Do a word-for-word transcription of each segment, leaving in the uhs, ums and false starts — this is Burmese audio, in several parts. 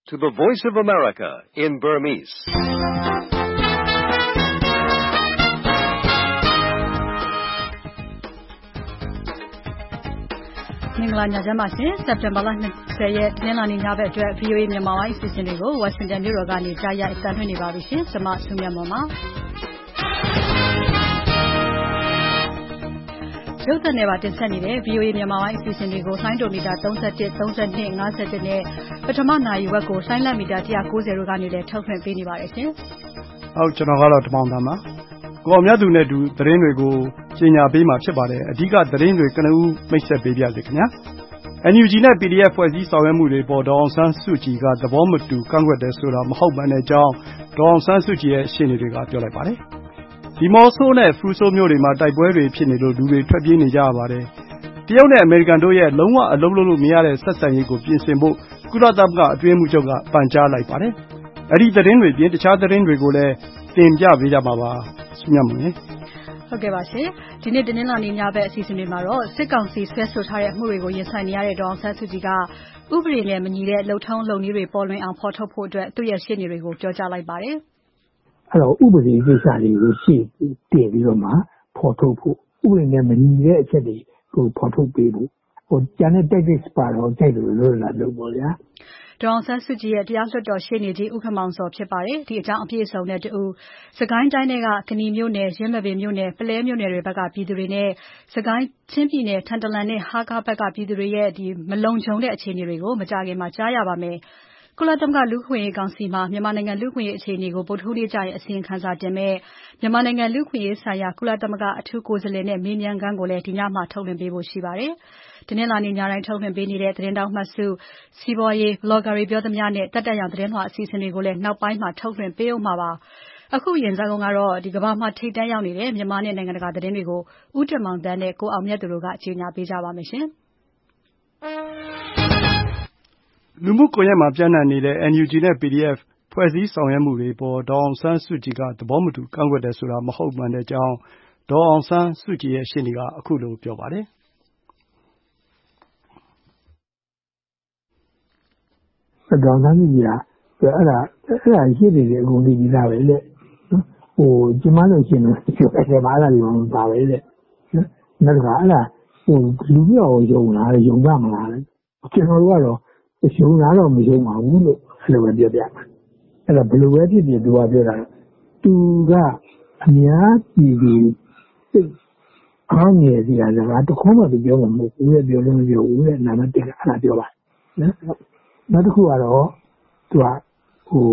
to the Voice of America in Burmese. ။မင်္ဂလာညချမ်းပါရှင်။ စက်တင်ဘာလ ၂၀ ရက်တနင်္လာနေ့ညဘက်အတွက် ဗွီအိုအေ မြန်မာပိုင်းအစီအစဉ်တွေကိုဝါရှင်တန်မြို့တော်ကနေကြားရိုက်အသံလွှင့်နေပါပြီရှင်။ကျွန်မဆုမြတ်မောင်ပါ။ရုပ်သံနဲ့ပါတင်ဆက်နေတဲ့ ဗွီအိုအေ မြန်မာပိုင်းအစီအစဉ်တွေကိုလိုင်းဒိုမီတာသုံး၁၁ သုံး၂ ၅၁ နဲ့ပထမနာရီဝက်ကိုလိုင်းလတ်မီတာ၁၉၀တို့ကနေလည်းထုတ်လွှင့်ပေးနေပါတယ်ရှင်။ဟုတ်ကျွန်တော်ကတော့တမောင်တန်းပါ။ကိုအောင်မြတ်သူနဲ့တူသတင်းတွေကိုကြီးညာပေးမှာဖြစ်ပါတယ်။အဓိကသတင်းတွေကနဦးမိတ်ဆက်ပေးပြစေခင်ဗျာ။ N U G နဲ့ P D F ဖွဲ့စည်းဆောင်ရွက်မှုတွေပေါ်ဒေါ်အောင်ဆန်းစုကြည်ကသဘောမတူကန့်ကွက်တယ်ဆိုတာမဟုတ်မှန်တဲ့အကြောင်းဒေါ်အောင်ဆန်းစုကြည်ရဲ့ရှင်းနေတွေကပြောလိုက်ပါတယ်။ဒီမော့ဆိုးနဲ့ဖရူဆိုမြို့တွေမှာတိုက်ပွဲတွေဖြစ်နေလို့လူတွေထွက်ပြေးနေကြရပါတယ်။တရုတ်နဲ့အမေရိကန်တို့ရဲ့လုံးဝအလုံးလုံးလို့မရတဲ့ဆက်ဆံရေးကိုပြင်ဆင်ဖို့ကုလသမဂ္ဂအတွင်းမှုချုပ်ကပန်ကြားလိုက်ပါတယ်။အဲ့ဒီသတင်းတွေပြင်တခြားသတင်းတွေကိုလည်းတင်ပြပေးကြပါပါ။ဆုမြတ်မွန်ရေဟုတ်ကဲ့ပါရှင်။ဒီနေ့တနင်္လာနေ့ညဘက်အစီအစဉ်တွေမှာတော့စစ်ကောင်စီဆွဲဆိုထားတဲ့အမှုတွေကိုရင်ဆိုင်နေရတဲ့ဒေါ်အောင်ဆန်းစုကြည်ကဥပဒေနဲ့မညီတဲ့လှုပ်ထုံးလုပ်နည်းတွေပေါ်လွင်အောင်ဖော်ထုတ်ဖို့အတွက်သူ့ရဲ့ရှင်းနေတွေကိုပြောကြားလိုက်ပါတယ်။အဲ့တော့ဥပဒေကိစ္စတွေကိုရှင်းတင်ပြီးတော့မှဖော်ထုတ်ဖို့ဥပဒေနဲ့မညီတဲ့အချက်တွေကိုဖော်ထုတ်ပေးဖို့ဟိုကျန်တဲ့ tactics ပါတော့ကြိုက်လို့လို့လာလို့ပေါ့ဗျာ။ဒေါ်အောင်ဆန်းစုကြည်ရဲ့တရားလွှတ်တော်ရှေ့နေကြီးဦးခင်မောင်စောဖြစ်ပါတယ်။ဒီအကြောင်းအပြည့်အစုံနဲ့တူစကိုင်းတိုင်းကကဏီမြို့နယ်ရင်းမပင်မြို့နယ်ပလဲမြို့နယ်တွေဘက်ကပြည်သူတွေနဲ့စကိုင်းချင်းပြည်နယ်ထန်တလန်နဲ့ဟားကားဘက်ကပြည်သူတွေရဲ့ဒီမလုံခြုံတဲ့အခြေအနေတွေကိုမကြခင်မှာကြားရပါမယ်။ကုလသမဂ္ဂလူ့အခွင့်အရေးကောင်စီမှာမြန်မာနိုင်ငံလူ့အခွင့်အရေးအခြေအနေကိုဗုဒ္ဓဟူးနေ့ကျရင်အစီရင်ခံစာတင်မဲ့မြန်မာနိုင်ငံလူ့အခွင့်အရေးဆိုင်ရာကုလသမဂ္ဂအထူးကိုယ်စားလှယ်နဲ့မေးမြန်းခန်းကိုလည်းဒီညမှာထုတ်လွှင့်ပေးဖို့ရှိပါတယ်။တနင်္လာနေ့ညတိုင်းထုတ်လွှင့်ပေးနေတဲ့သတင်းတောက်မှတ်စုစီးပွားရေး blogger တွေပြောသမျှနဲ့တက်တက်ရောင်သတင်းလွှာအစီအစဉ်တွေကိုလည်းနောက်ပိုင်းမှာထုတ်လွှင့်ပေးအောင်ပါပါ။အခုရင်စကားကတော့ဒီကမ္ဘာမှာထိပ်တန်းရောက်နေတဲ့မြန်မာနဲ့နိုင်ငံတကာသတင်းတွေကိုဦးတင်မောင်တန်းနဲ့ကိုအောင်မြတ်သူတို့ကကြေညာပေးကြပါမယ်ရှင်။လူမှုကွန်ရက်မှာပြန့်နှံ့နေတဲ့ N U G နဲ့ P D F ဖွဲ့စည်းဆောင်ရွက်မှုတွေပေါ်ဒေါ်အောင်ဆန်းစုကြည်ကသဘောမတူကန့်ကွက်တယ်ဆိုတာမဟုတ်မှန်တဲ့အကြောင်းဒေါ်အောင်ဆန်းစုကြည်ရဲ့ရှင်းနေကအခုလိုပြောပါတယ်။ဒေါ်အောင်ဆန်းစုကြည်ကအဲ့ဒါအဲ့ဒါရှင်းနေတယ်အကုန်သိပြီးသားပဲလေနော်ဟိုကျမတို့ရှင်းလို့အဲ့ဒါမှအဲ့ဒါတွေမှပါပဲလေနော်နောက်တစ်ခါအဲ့ဒါဟိုလူပြောယုံလားယုံပါမလားကျွန်တော်တို့ကတော့ယုံလားတော့မယုံပါဘူးလို့အဲ့လိုပဲပြောပြမှာအဲ့ဒါဘယ်လိုပဲဖြစ်ဖြစ်သူကပြောတာသူကအများကြီးဒီစိတ်အားငယ်စီတာကတခုမှပြောမှာမဟုတ်ဘူးလေပြောလို့မပြောဘူးလေနာမည်ကအဲ့ဒါပြောပါနော်နောက်တစ်ခုကတော့သူကဟို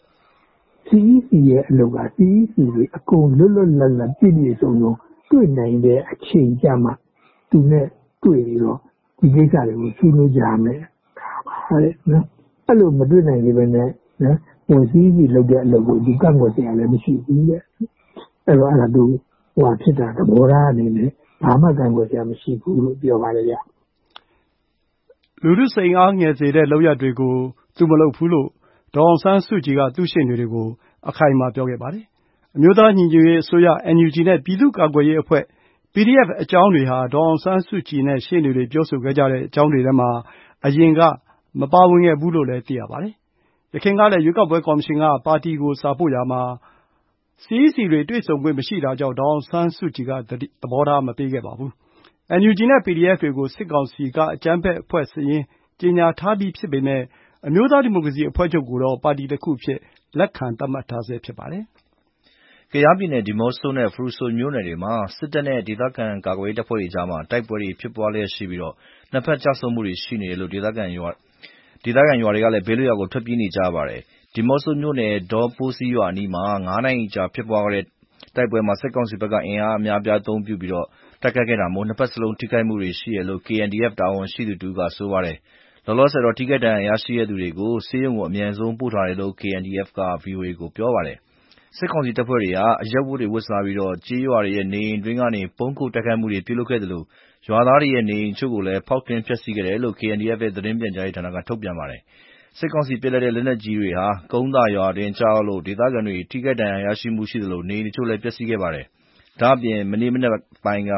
C E C ရဲ့အလုပ်က C E C တွေအကုန်လွတ်လွတ်လပ်လပ်ပြည့်ပြည့်စုံစုံတွေ့နိုင်တဲ့အချိန်ကြမှာသူနဲ့တွေ့ပြီးတော့ဒီကိစ္စတွေကိုဆွေးနွေးကြမယ်ဟုတ်နော်အဲ့လိုမတွေ့နိုင်သေးပဲနဲ့နော်ဟို C E C လုပ်တဲ့အလုပ်ကိုဒီကန့်ကွက်စရာလည်းမရှိဘူးလေအဲ့တော့အဲ့ဒါသူဟိုဖြစ်တာသဘောထားအနေနဲ့ဘာမှကန့်ကွက်စရာမရှိဘူးလို့ပြောပါတယ်ဗျလူလူစိန်အားငယ်စေတဲ့လောက်ရတွေကိုသူမလုပ်ဘူးလို့ဒေါ်အောင်ဆန်းစုကြည်ကသူ့ရှင်းတွေကိုအခိုင်အမာပြောခဲ့ပါတယ်။အမျိုးသားညီညွတ်ရေးအစိုးရ N U G နဲ့ပြည်သူ့ကာကွယ်ရေးအဖွဲ့ P D F အကြောင်းတွေဟာဒေါ်အောင်ဆန်းစုကြည်နဲ့ရှင်းတွေပြောဆိုခဲ့ကြတဲ့အကြောင်းတွေထဲမှာအရင်ကမပါဝင်ခဲ့ဘူးလို့လည်းသိရပါတယ်။ယခင်ကလည်းရွေးကောက်ပွဲကော်မရှင်ကပါတီကိုစာပို့ရာမှာ C E C တွေတွေ့ဆုံခွင့်မရှိတာကြောင့်ဒေါ်အောင်ဆန်းစုကြည်ကသဘောထားမပေးခဲ့ပါဘူး။ N U G နဲ့ P D F တွေကိုစစ်ကောင်စီကအကြမ်းဖက်အဖွဲ့စာရင်းကြေညာထားပြီးဖြစ်ပေမဲ့အမျိုးသားဒီမိုကရေစီအဖွဲ့ချုပ်ကိုတော့ပါတီတစ်ခုဖြစ်လက်ခံသတ်မှတ်ထားဆဲဖြစ်ပါတယ်။ကယားပြည်နယ်ဒီမော့ဆိုနဲ့ဖရူဆိုမြို့နယ်တွေမှာစစ်တပ်နဲ့ဒေသခံကာကွယ်ရေးတပ်ဖွဲ့တွေကြားမှာတိုက်ပွဲတွေဖြစ်ပွားလျက်ရှိပြီးနှစ်ဖက်ကျဆုံးမှုတွေရှိနေတယ်လို့ဒေသခံရွာဒေသခံရွာတွေကလည်းဘေးလွတ်ရာကိုထွက်ပြေးနေကြပါတယ်။ဒီမော့ဆိုမြို့နယ်ဒေါပိုးစီရွာအနီးမှာငါးနာရီကြာဖြစ်ပွားတဲ့တိုက်ပွဲမှာစစ်ကောင်စီဘက်ကအင်အားအများအပြားအသုံးပြုပြီးတိုက်ခိုက်ခဲ့တာမို့နှစ်ဖက်စလုံးထိခိုက်မှုတွေရှိတယ်လို့ K N D F တာဝန်ရှိသူတစ်ဦးကဆိုပါတယ်။လောလောဆယ်တော့ထိခိုက်ဒဏ်ရာရရှိတဲ့သူတွေကိုဆေးရုံကိုအမြန်ဆုံးပို့ထားတယ်လို့ K N D F က ဗွီအိုအေကိုပြောပါတယ်။စစ်ကောင်စီတပ်ဖွဲ့တွေဟာအရပ်ဝတ်တွေဝတ်စားပြီးကျေးရွာတွေရဲ့နေအိမ်အတွင်းကနေပုန်းခိုတိုက်ခိုက်မှုတွေပြုလုပ်ခဲ့သလိုရွာသားတွေရဲ့နေအိမ်အချို့ကိုလည်းဖောက်ထွင်းဖျက်ဆီးခဲ့တယ်လို့ K N D F ရဲ့သတင်းပြန်ကြားရေးဌာနကထုတ်ပြန်ပါတယ်။စစ်ကောင်စီပစ်လိုက်တဲ့လက်နက်ကြီးတွေဟာကုန်းသာရွာအတွင်းကျရောက်လို့ဒေသခံတွေထိခိုက်ဒဏ်ရာရရှိမှုရှိသလိုနေအိမ်တချို့လည်းပျက်စီးခဲ့ပါတယ်။ဒါ့အပြင်မနေ့မနက်ပိုင်းက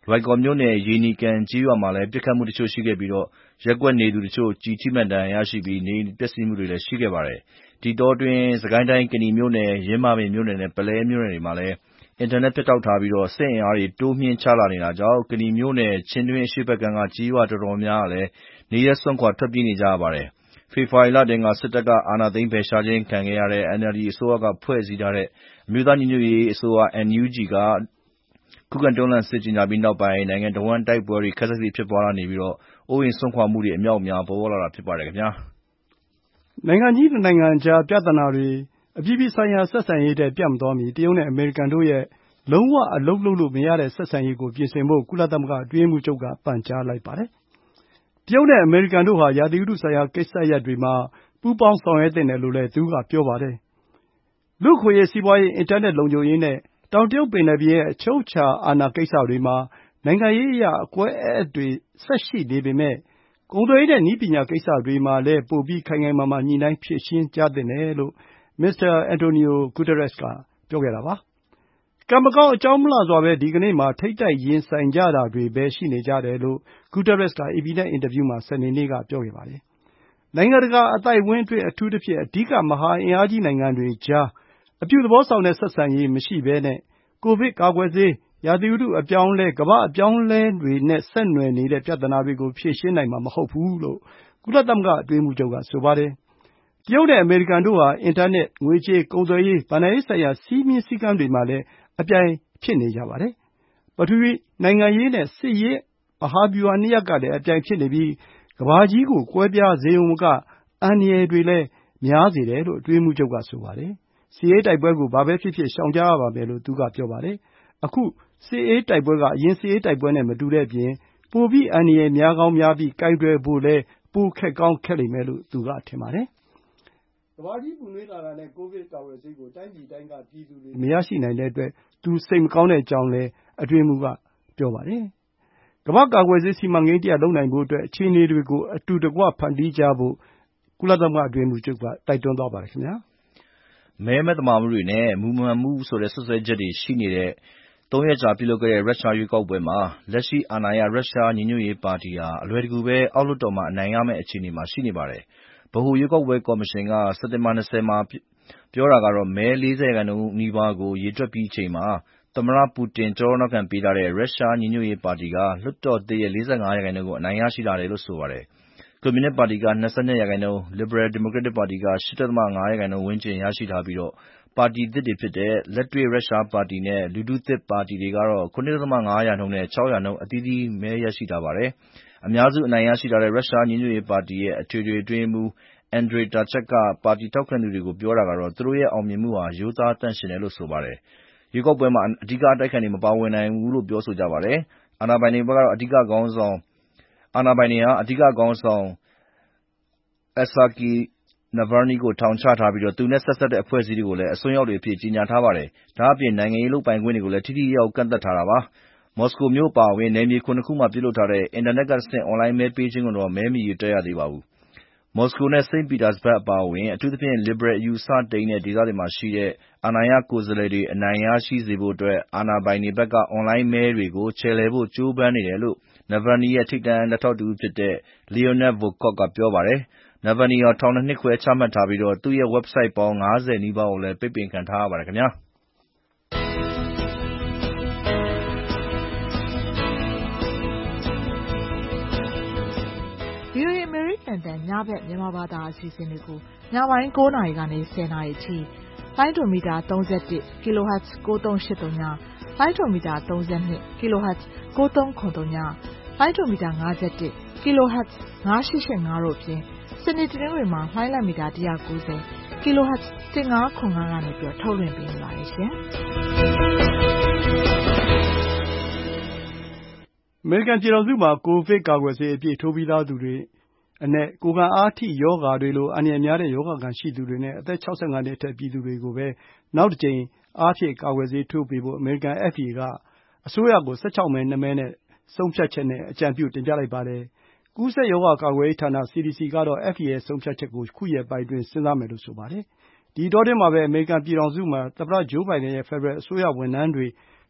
လွိုင်ကော်မြို့နယ်ရေနီကန်ကျေးရွာမှာလည်းပစ်ခတ်မှုတချို့ရှိခဲ့ပြီးရပ်ကွက်နေသူတချို့ကျည်ထိမှန်ဒဏ်ရာရရှိပြီးနေအိမ်ပျက်စီးမှုတွေလည်းရှိခဲ့ပါတယ်။ဒီတောအတွင်းစစ်ကိုင်းတိုင်းကနီမြို့နယ်၊ယင်းမာပင်မြို့နယ်နဲ့ပုလဲမြို့နယ်တွေမှာလည်းအင်တာနက်ဖြတ်တောက်ထားပြီးစစ်အင်အားတွေတိုးမြှင့်ချလာနေတာကြောင့်ကနီမြို့နယ်ချင်းတွင်းအရှေ့ဘက်ကမ်းကကျေးရွာတော်တော်များများလည်းနေရပ်စွန့်ခွာထွက်ပြေးနေကြရပါတယ်။ဖေဖော်ဝါရီလတွင်းကစစ်တပ်ကအာဏာသိမ်းဖယ်ရှားခြင်းခံခဲ့ရတဲ့ အန်အယ်လ်ဒီအစိုးရကဖွဲ့စည်းထားတဲ့အမျိုးသားညီညွတ်ရေးအစိုးရ အန်ယူဂျီကခုခံတွန်းလှန်စစ်ကြေညာပြီးနောက်ပိုင်းနိုင်ငံတဝန်းတိုက်ပွဲတွေခပ်စိပ်စိပ်ဖြစ်ပွားလာနေပြီးအိုးအိမ်စွန့်ခွာမှုတွေအမြောက်အများပေါ်ပေါက်လာတာဖြစ်ပါတယ်ခင်ဗျာ။နိုင်ငံကြီးနှစ်နိုင်ငံကြားပြဿနာတွေအပြည်ပြည်ဆိုင်ရာဆက်ဆံရေးထဲပြန့်မသွားမီတရုတ်နဲ့အမေရိကန်တို့ရဲ့လုံးဝအလုပ်လုပ်လို့မရတဲ့ဆက်ဆံရေးကိုပြင်ဆင်ဖို့ကုလသမဂ္ဂအတွင်းရေးမှူးချုပ်ကပန်ကြားလိုက်ပါတယ်။တရုတ်နဲ့အမေရိကန်တို့ဟာရာသီဥတုဆိုင်ရာကိစ္စရပ်တွေမှာပူးပေါင်းဆောင်ရွက်သင့်တယ်လို့လည်းသူကပြောပါတယ်။လူ့အခွင့်အရေး၊စီးပွားရေး၊အင်တာနက်လုံခြုံရေးနဲ့တောင်တရုတ်ပင်လယ်ပြင်ရဲ့အချုပ်အခြာအာဏာကိစ္စတွေမှာနိုင်ငံရေးအရအကွဲအအက်တွေဆက်ရှိနေပေမယ့်ကုန်သွယ်ရေးနဲ့နည်းပညာကိစ္စတွေမှာလည်းပိုပြီးခိုင်ခိုင်မာမာညှိနှိုင်းဖြေရှင်းကြသင့်တယ်လို့မစ္စတာအန်တိုနီယိုဂူတာရက်စ်ကပြောခဲ့တာပါ။ကံမကောင်းအကြောင်းမလှစွာပဲဒီကနေ့မှာထိပ်တိုက်ရင်ဆိုင်ကြတာတွေပဲရှိနေကြတယ်လို့ဂူတာရက်စ်ကအေပီနဲ့အင်တာဗျူးမှာစနေနေ့ကပြောခဲ့ပါတယ်။နိုင်ငံတကာအသိုက်အဝန်းအတွင်းအထူးသဖြင့်အဓိကမဟာအင်အားကြီးနိုင်ငံတွေကြားအပြုသဘောဆောင်တဲ့ဆက်ဆံရေးမရှိဘဲနဲ့ကိုဗစ်ကာကွယ်ဆေး၊ရာသီဥတုအပြောင်းအလဲ၊ကမ္ဘာ့အပြောင်းအလဲတွေနဲ့ဆက်နွယ်နေတဲ့ပြဿနာတွေကိုဖြေရှင်းနိုင်မှာမဟုတ်ဘူးလို့ကုလသမဂ္ဂအတွင်းရေးမှူးချုပ်ကဆိုပါတယ်။တရုတ်နဲ့အမေရိကန်တို့ဟာအင်တာနက်၊ငွေကြေး၊ကုန်သွယ်ရေး၊ဘဏ္ဍာရေးဆိုင်ရာစည်းမျဉ်းစည်းကမ်းတွေမှာလည်းအပြိုင်ဖြစ်နေကြပါတယ်။ပထဝီနိုင်ငံရေးနဲ့စစ်ရေးမဟာဗျူဟာနှစ်ရပ်ကလည်းအပြိုင်ဖြစ်နေပြီးကမ္ဘာကြီးကိုကွဲပြားစေရုံမကအန္တရာယ်တွေလည်းများစေတယ်လို့အတွင်းရေးမှူးချုပ်ကဆိုပါတယ်။စစ်အေးတိုက်ပွဲကိုဘာပဲဖြစ်ဖြစ်ရှောင်ကြရပါမယ်လို့သူကပြောပါတယ်။အခုစစ်အေးတိုက်ပွဲကအရင်စစ်အေးတိုက်ပွဲနဲ့မတူတဲ့အပြင်ပိုပြီးအန္တရာယ်များကောင်းများပြီးကိုင်တွယ်ဖို့လည်းပိုခက်ကောင်းခက်လိမ့်မယ်လို့သူကထင်ပါတယ်။ကမ္ဘာကြီးပူနွေးလာတာနဲ့ကိုဗစ်ကာကွယ်ဆေးကိုတိုင်းပြည်တိုင်းကပြည်သူတွေမရရှိနိုင်တဲ့အတွက်သူစိတ်မကောင်းတဲ့အကြောင်းလည်းအတွင်းရေးမှူးကပြောပါတယ်။ကမ္ဘာ့ကာကွယ်ဆေးစီမံကိန်းတရပ်လုပ်နိုင်ဖို့အတွက်အခြေအနေတွေကိုအတူတကွဖန်တီးကြဖို့ကုလသမဂ္ဂအတွင်းရေးမှူးချုပ်ကတိုက်တွန်းသွားပါတယ်ခင်ဗျာ။မဲမသမာမှုတွေနဲ့မူမမှန်မှုဆိုတဲ့စွပ်စွဲချက်တွေရှိနေတဲ့သုံးရက်ကြာပြုလုပ်ခဲ့တဲ့ရုရှားရွေးကောက်ပွဲမှာလက်ရှိအာဏာရရုရှားညီညွတ်ရေးပါတီဟာအလွယ်တကူပဲအောက်လွှတ်တော်မှာအနိုင်ရမယ့်အခြေအနေမှာရှိနေပါတယ်။ဗဟိုရွေးကောက်ပွဲကော်မရှင်ကစက်တင်ဘာ၂၀မှာပြောတာကတော့မဲ၄၀ရာခိုင်နှုန်းနီးပါးကိုရေတွက်ပြီးချိန်မှာသမ္မတပူတင်ကျောထောက်နောက်ခံပေးထားတဲ့ရုရှားညီညွတ်ရေးပါတီကလွှတ်တော်သစ်ရဲ့၄၅ရာခိုင်နှုန်းကိုအနိုင်ရရှိလာတယ်လို့ဆိုပါတယ်။ကွန်မြူနစ်ပါတီက၂၂ရာခိုင်နှုန်း၊လစ်ဘရယ်ဒီမိုကရက်တစ်ပါတီက၈.၅ရာခိုင်နှုန်းဝန်းကျင်ရရှိထားပြီးပါတီသစ်တွေဖြစ်တဲ့လက်တွေ့ရုရှားပါတီနဲ့လူထုသစ်ပါတီတွေကတော့၇.၅ရာခိုင်နှုန်းနဲ့၆ရာခိုင်နှုန်းအသီးသီးမဲရရှိထားပါတယ်။အများစုအနိုင်ရရှိထားတဲ့ရုရှားညီညွတ်ရေးပါတီရဲ့အထွေထွေအတွင်းရေးမှူးအန်ဒရေးတာချက်ကပါတီထောက်ခံသူတွေကိုပြောတာကတော့သူတို့ရဲ့အောင်မြင်မှုဟာရိုးသားသန့်ရှင်းတယ်လို့ဆိုပါတယ်။ရွေးကောက်ပွဲမှာအဓိကအတိုက်အခံတွေမပါဝင်နိုင်ဘူးလို့ပြောဆိုကြပါတယ်။အာဏာပိုင်တွေကတော့အဓိကခေါင်းဆောင်အာဏာပိုင်တွေဟာအဓိကခေါင်းဆောင်အက်ဆာကီနာဗာနီးကိုထောင်ချထားပြီးသူနဲ့ဆက်စပ်တဲ့အဖွဲ့အစည်းတွေကိုလည်းအစွန်းရောက်တွေအဖြစ်ကြေညာထားပါတယ်။ဒါ့အပြင်နိုင်ငံရေးလုပ်ပိုင်ခွင့်တွေကိုလည်းထိထိရောက်ရောက်ကန့်သတ်ထားတာပါ။မော်စကိုမြို့အပါအဝင်နယ်မြေခုနစ်ခုမှာပြုလုပ်ထားတဲ့အင်တာနက်ကတဆင့်အွန်လိုင်းမဲပေးခြင်းကိုတော့မဲမရေတွက်ရသေးပါဘူး။မော်စကိုနဲ့စိန့်ပီတာစဘတ်အပါအဝင်အထူးသဖြင့်လစ်ဘရယ်အယူအဆတိမ်းတဲ့ဒေသတွေမှာရှိတဲ့အာဏာရကိုယ်စားလှယ်တွေအနိုင်ရရှိစေဖို့အတွက်အာဏာပိုင်တွေဘက်ကအွန်လိုင်းမဲတွေကိုချယ်လှယ်ဖို့ကြိုးပမ်းနေတယ်လို့နာဗာနီးရဲ့ထိပ်တန်းလက်ထောက်တဦးဖြစ်တဲ့လီယိုနက်ဗိုကော့တ်ကပြောပါတယ်။နာဗာနီးဟာထောင်နှစ်နှစ်ခွဲချမှတ်ထားပြီးသူ့ရဲ့ဝက်ဘ်ဆိုက်ပေါင်း၅၀နီးပါးကိုလည်းပိတ်ပင်ခံထားရပါတယ်ခင်ဗျာ။ဗွီအိုအေ အမေရိကန်အသံညဘက်မြန်မာဘာသာအစီအစဉ်တွေကိုညပိုင်း၉နာရီကနေ၁၀နာရီအထိလိုင်းဒိုမီတာ၃၁ kHz ၉၃၈၃ည၊လိုင်းဒိုမီတာ၃၂ kHz ၉၃၇၃ည၊လိုင်းဒိုမီတာ၅၁ kHz ၅၈၈၅တို့အပြင်စနေတနင်္ဂနွေမှာလိုင်းလံမီတာ၁၉၀ kHz ၁၅၇၅ကနေပြီးထုတ်လွှင့်ပေးနေပါတယ်ရှင်။အမေရိကန်ပြည်ထောင်စုမှာကိုဗစ်ကာကွယ်ဆေးအပြည့်ထိုးပြီးသားသူတွေအနက်ကိုယ်ခံအားထိရောဂါတွေလိုအန္တရာယ်များတဲ့ရောဂါခံရှိသူတွေနဲ့အသက်၆၅နှစ်အထက်ပြည်သူတွေကိုပဲနောက်တစ်ကြိမ်အားဖြည့်ကာကွယ်ဆေးထိုးပေးဖို့အမေရိကန် F D A ကအစိုးရကို၁၆မဲ၂မဲနဲ့ဆုံးဖြတ်ချက်နဲ့အကြံပြုတင်ပြလိုက်ပါတယ်။ကူးစက်ရောဂါကာကွယ်ရေးဌာန C D C ကတော့ F D A ရဲ့ဆုံးဖြတ်ချက်ကိုခုရက်ပိုင်းအတွင်းစဉ်းစားမယ်လို့ဆိုပါတယ်။ဒီအတောအတွင်းမှာပဲအမေရိကန်ပြည်ထောင်စုမှာသမ္မတဂျိုးဘိုင်ဒန်ရဲ့ဖက်ဒရယ်အစိုးရဝန်ထမ်းတွေ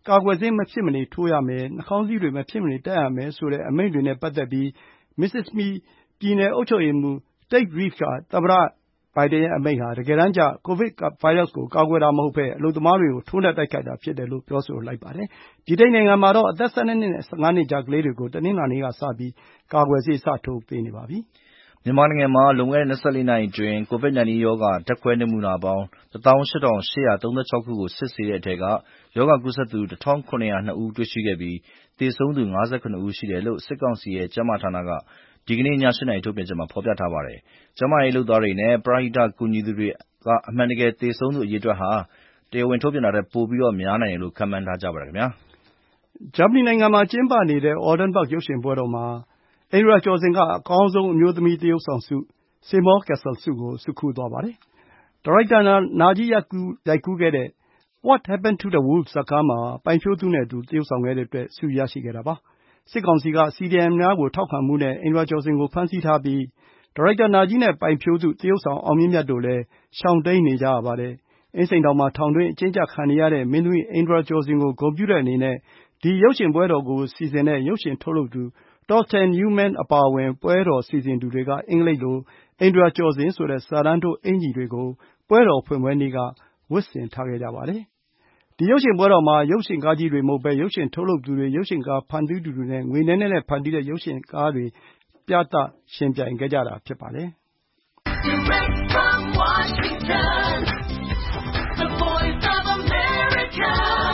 ကာကွယ်ဆေးမဖြစ်မနေထိုးရမယ်နှာခေါင်းစည်းတွေမဖြစ်မနေတပ်ရမယ်ဆိုတဲ့အမိန့်တွေနဲ့ပတ်သက်ပြီး Mississippi ပြည်နယ်အုပ်ချုပ်ရေးမှူး Tate Reeves ကသမ္မတဘိုင်ဒန်ရဲ့အမိန့်ဟာတကယ်တမ်းကျကိုဗစ်ဗိုင်းရပ်စ်ကိုကာကွယ်တာမဟုတ်ဘဲအလုပ်သမားတွေကိုထိုးနှက်တိုက်ခိုက်တာဖြစ်တယ်လို့ပြောဆိုလိုက်ပါတယ်။ဗြိတိန်နိုင်ငံမှာတော့အသက် ၁၂ နှစ်နဲ့ ၁၅ နှစ်ကြားကလေးတွေကိုတနင်္လာနေ့ကစပြီးကာကွယ်ဆေးစထိုးပေးနေပါပြီ။မြန်မာနိုင်ငံမှာလွန်ခဲ့တဲ့၂၄နာရီအတွင်းကိုဗစ် ၁၉ ရောဂါဓာတ်ခွဲနမူနာပေါင်း ၁၈,၈၃၆ ခုကိုစစ်ဆေးတဲ့အထဲကရောဂါကူးစက်သူ ၁,၇၀၂ ဦးတွေ့ရှိခဲ့ပြီးသေဆုံးသူ ၅၇ ဦးရှိတယ်လို့စစ်ကောင်စီရဲ့ကျန်းမာရေးဌာနကဒီကနေ့ည ၈ နာရီထုတ်ပြန်ချက်မှာဖော်ပြထားပါတယ်။ကျန်းမာရေးလုပ်သားတွေနဲ့ပရဟိတကူညီသူတွေကအမှန်တကယ်သေဆုံးသူအရေအတွက်ဟာတရားဝင်ထုတ်ပြန်တာထက်ပိုပြီးများနိုင်တယ်လို့ခန့်မှန်းထားကြပါတယ်ခင်ဗျာ။ဂျာမနီနိုင်ငံမှာကျင်းပနေတဲ့ Oldenburg ရုပ်ရှင်ပွဲတော်မှာအိန္ဒြာကျော်ဇင်ကအကောင်းဆုံးအမျိုးသမီးသရုပ်ဆောင်ဆု Seymour Cassel ဆုကိုဆွတ်ခူးသွားပါတယ်။ဒါရိုက်တာနာကြီးရိုက်ကူးခဲ့တဲ့ What Happened to the Wolf ဇာတ်ကားမှာပိုင်ဖြိုးသူနဲ့အတူသရုပ်ဆောင်ခဲ့တဲ့အတွက်ဆုရရှိခဲ့တာပါ။စစ်ကောင်စီက စီဒီအမ်များကိုထောက်ခံမှုနဲ့အိန္ဒြာကျော်ဇင်ကိုဖမ်းဆီးထားပြီးဒါရိုက်တာနာကြီးနဲ့ပိုင်ဖြိုးသူသရုပ်ဆောင်အောင်မြင့်မြတ်တို့လည်းရှောင်တိမ်းနေကြရပါတယ်။အင်းစိန်ထောင်မှာထောင်တွင်းအကျဉ်းချခံနေရတဲ့မင်းသမီးအိန္ဒြာကျော်ဇင်ကိုဂုဏ်ပြုတဲ့အနေနဲ့ဒီရုပ်ရှင်ပွဲတော်ကိုစီစဉ်တဲ့ရုပ်ရှင်ထုတ်လုပ်သူ Torsten Newman အပါအဝင်ပွဲတော်စီစဉ်သူတွေကအင်္ဂလိပ်လိုအိန္ဒြာကျော်ဇင်ဆိုတဲ့စာတန်းထိုးအင်္ကျီတွေကိုပွဲတော်ဖွင့်ပွဲနေ့ကဝတ်ဆင်ထားခဲ့ကြပါတယ်။ဒီရုပ်ရှင်ပွဲတော်မှာရုပ်ရှင်ကားကြီးတွေမဟုတ်ဘဲရုပ်ရှင်ထုတ်လုပ်သူတွေရုပ်ရှင်ကားဖန်တီးသူတွေနဲ့ငွေနည်းနည်းနဲ့ဖန်တီးတဲ့ရုပ်ရှင်ကားတွေပြသယှဉ်ပြိုင်ခဲ့ကြတာဖြစ်ပါတယ်။ Direct from Washington, the voice of America,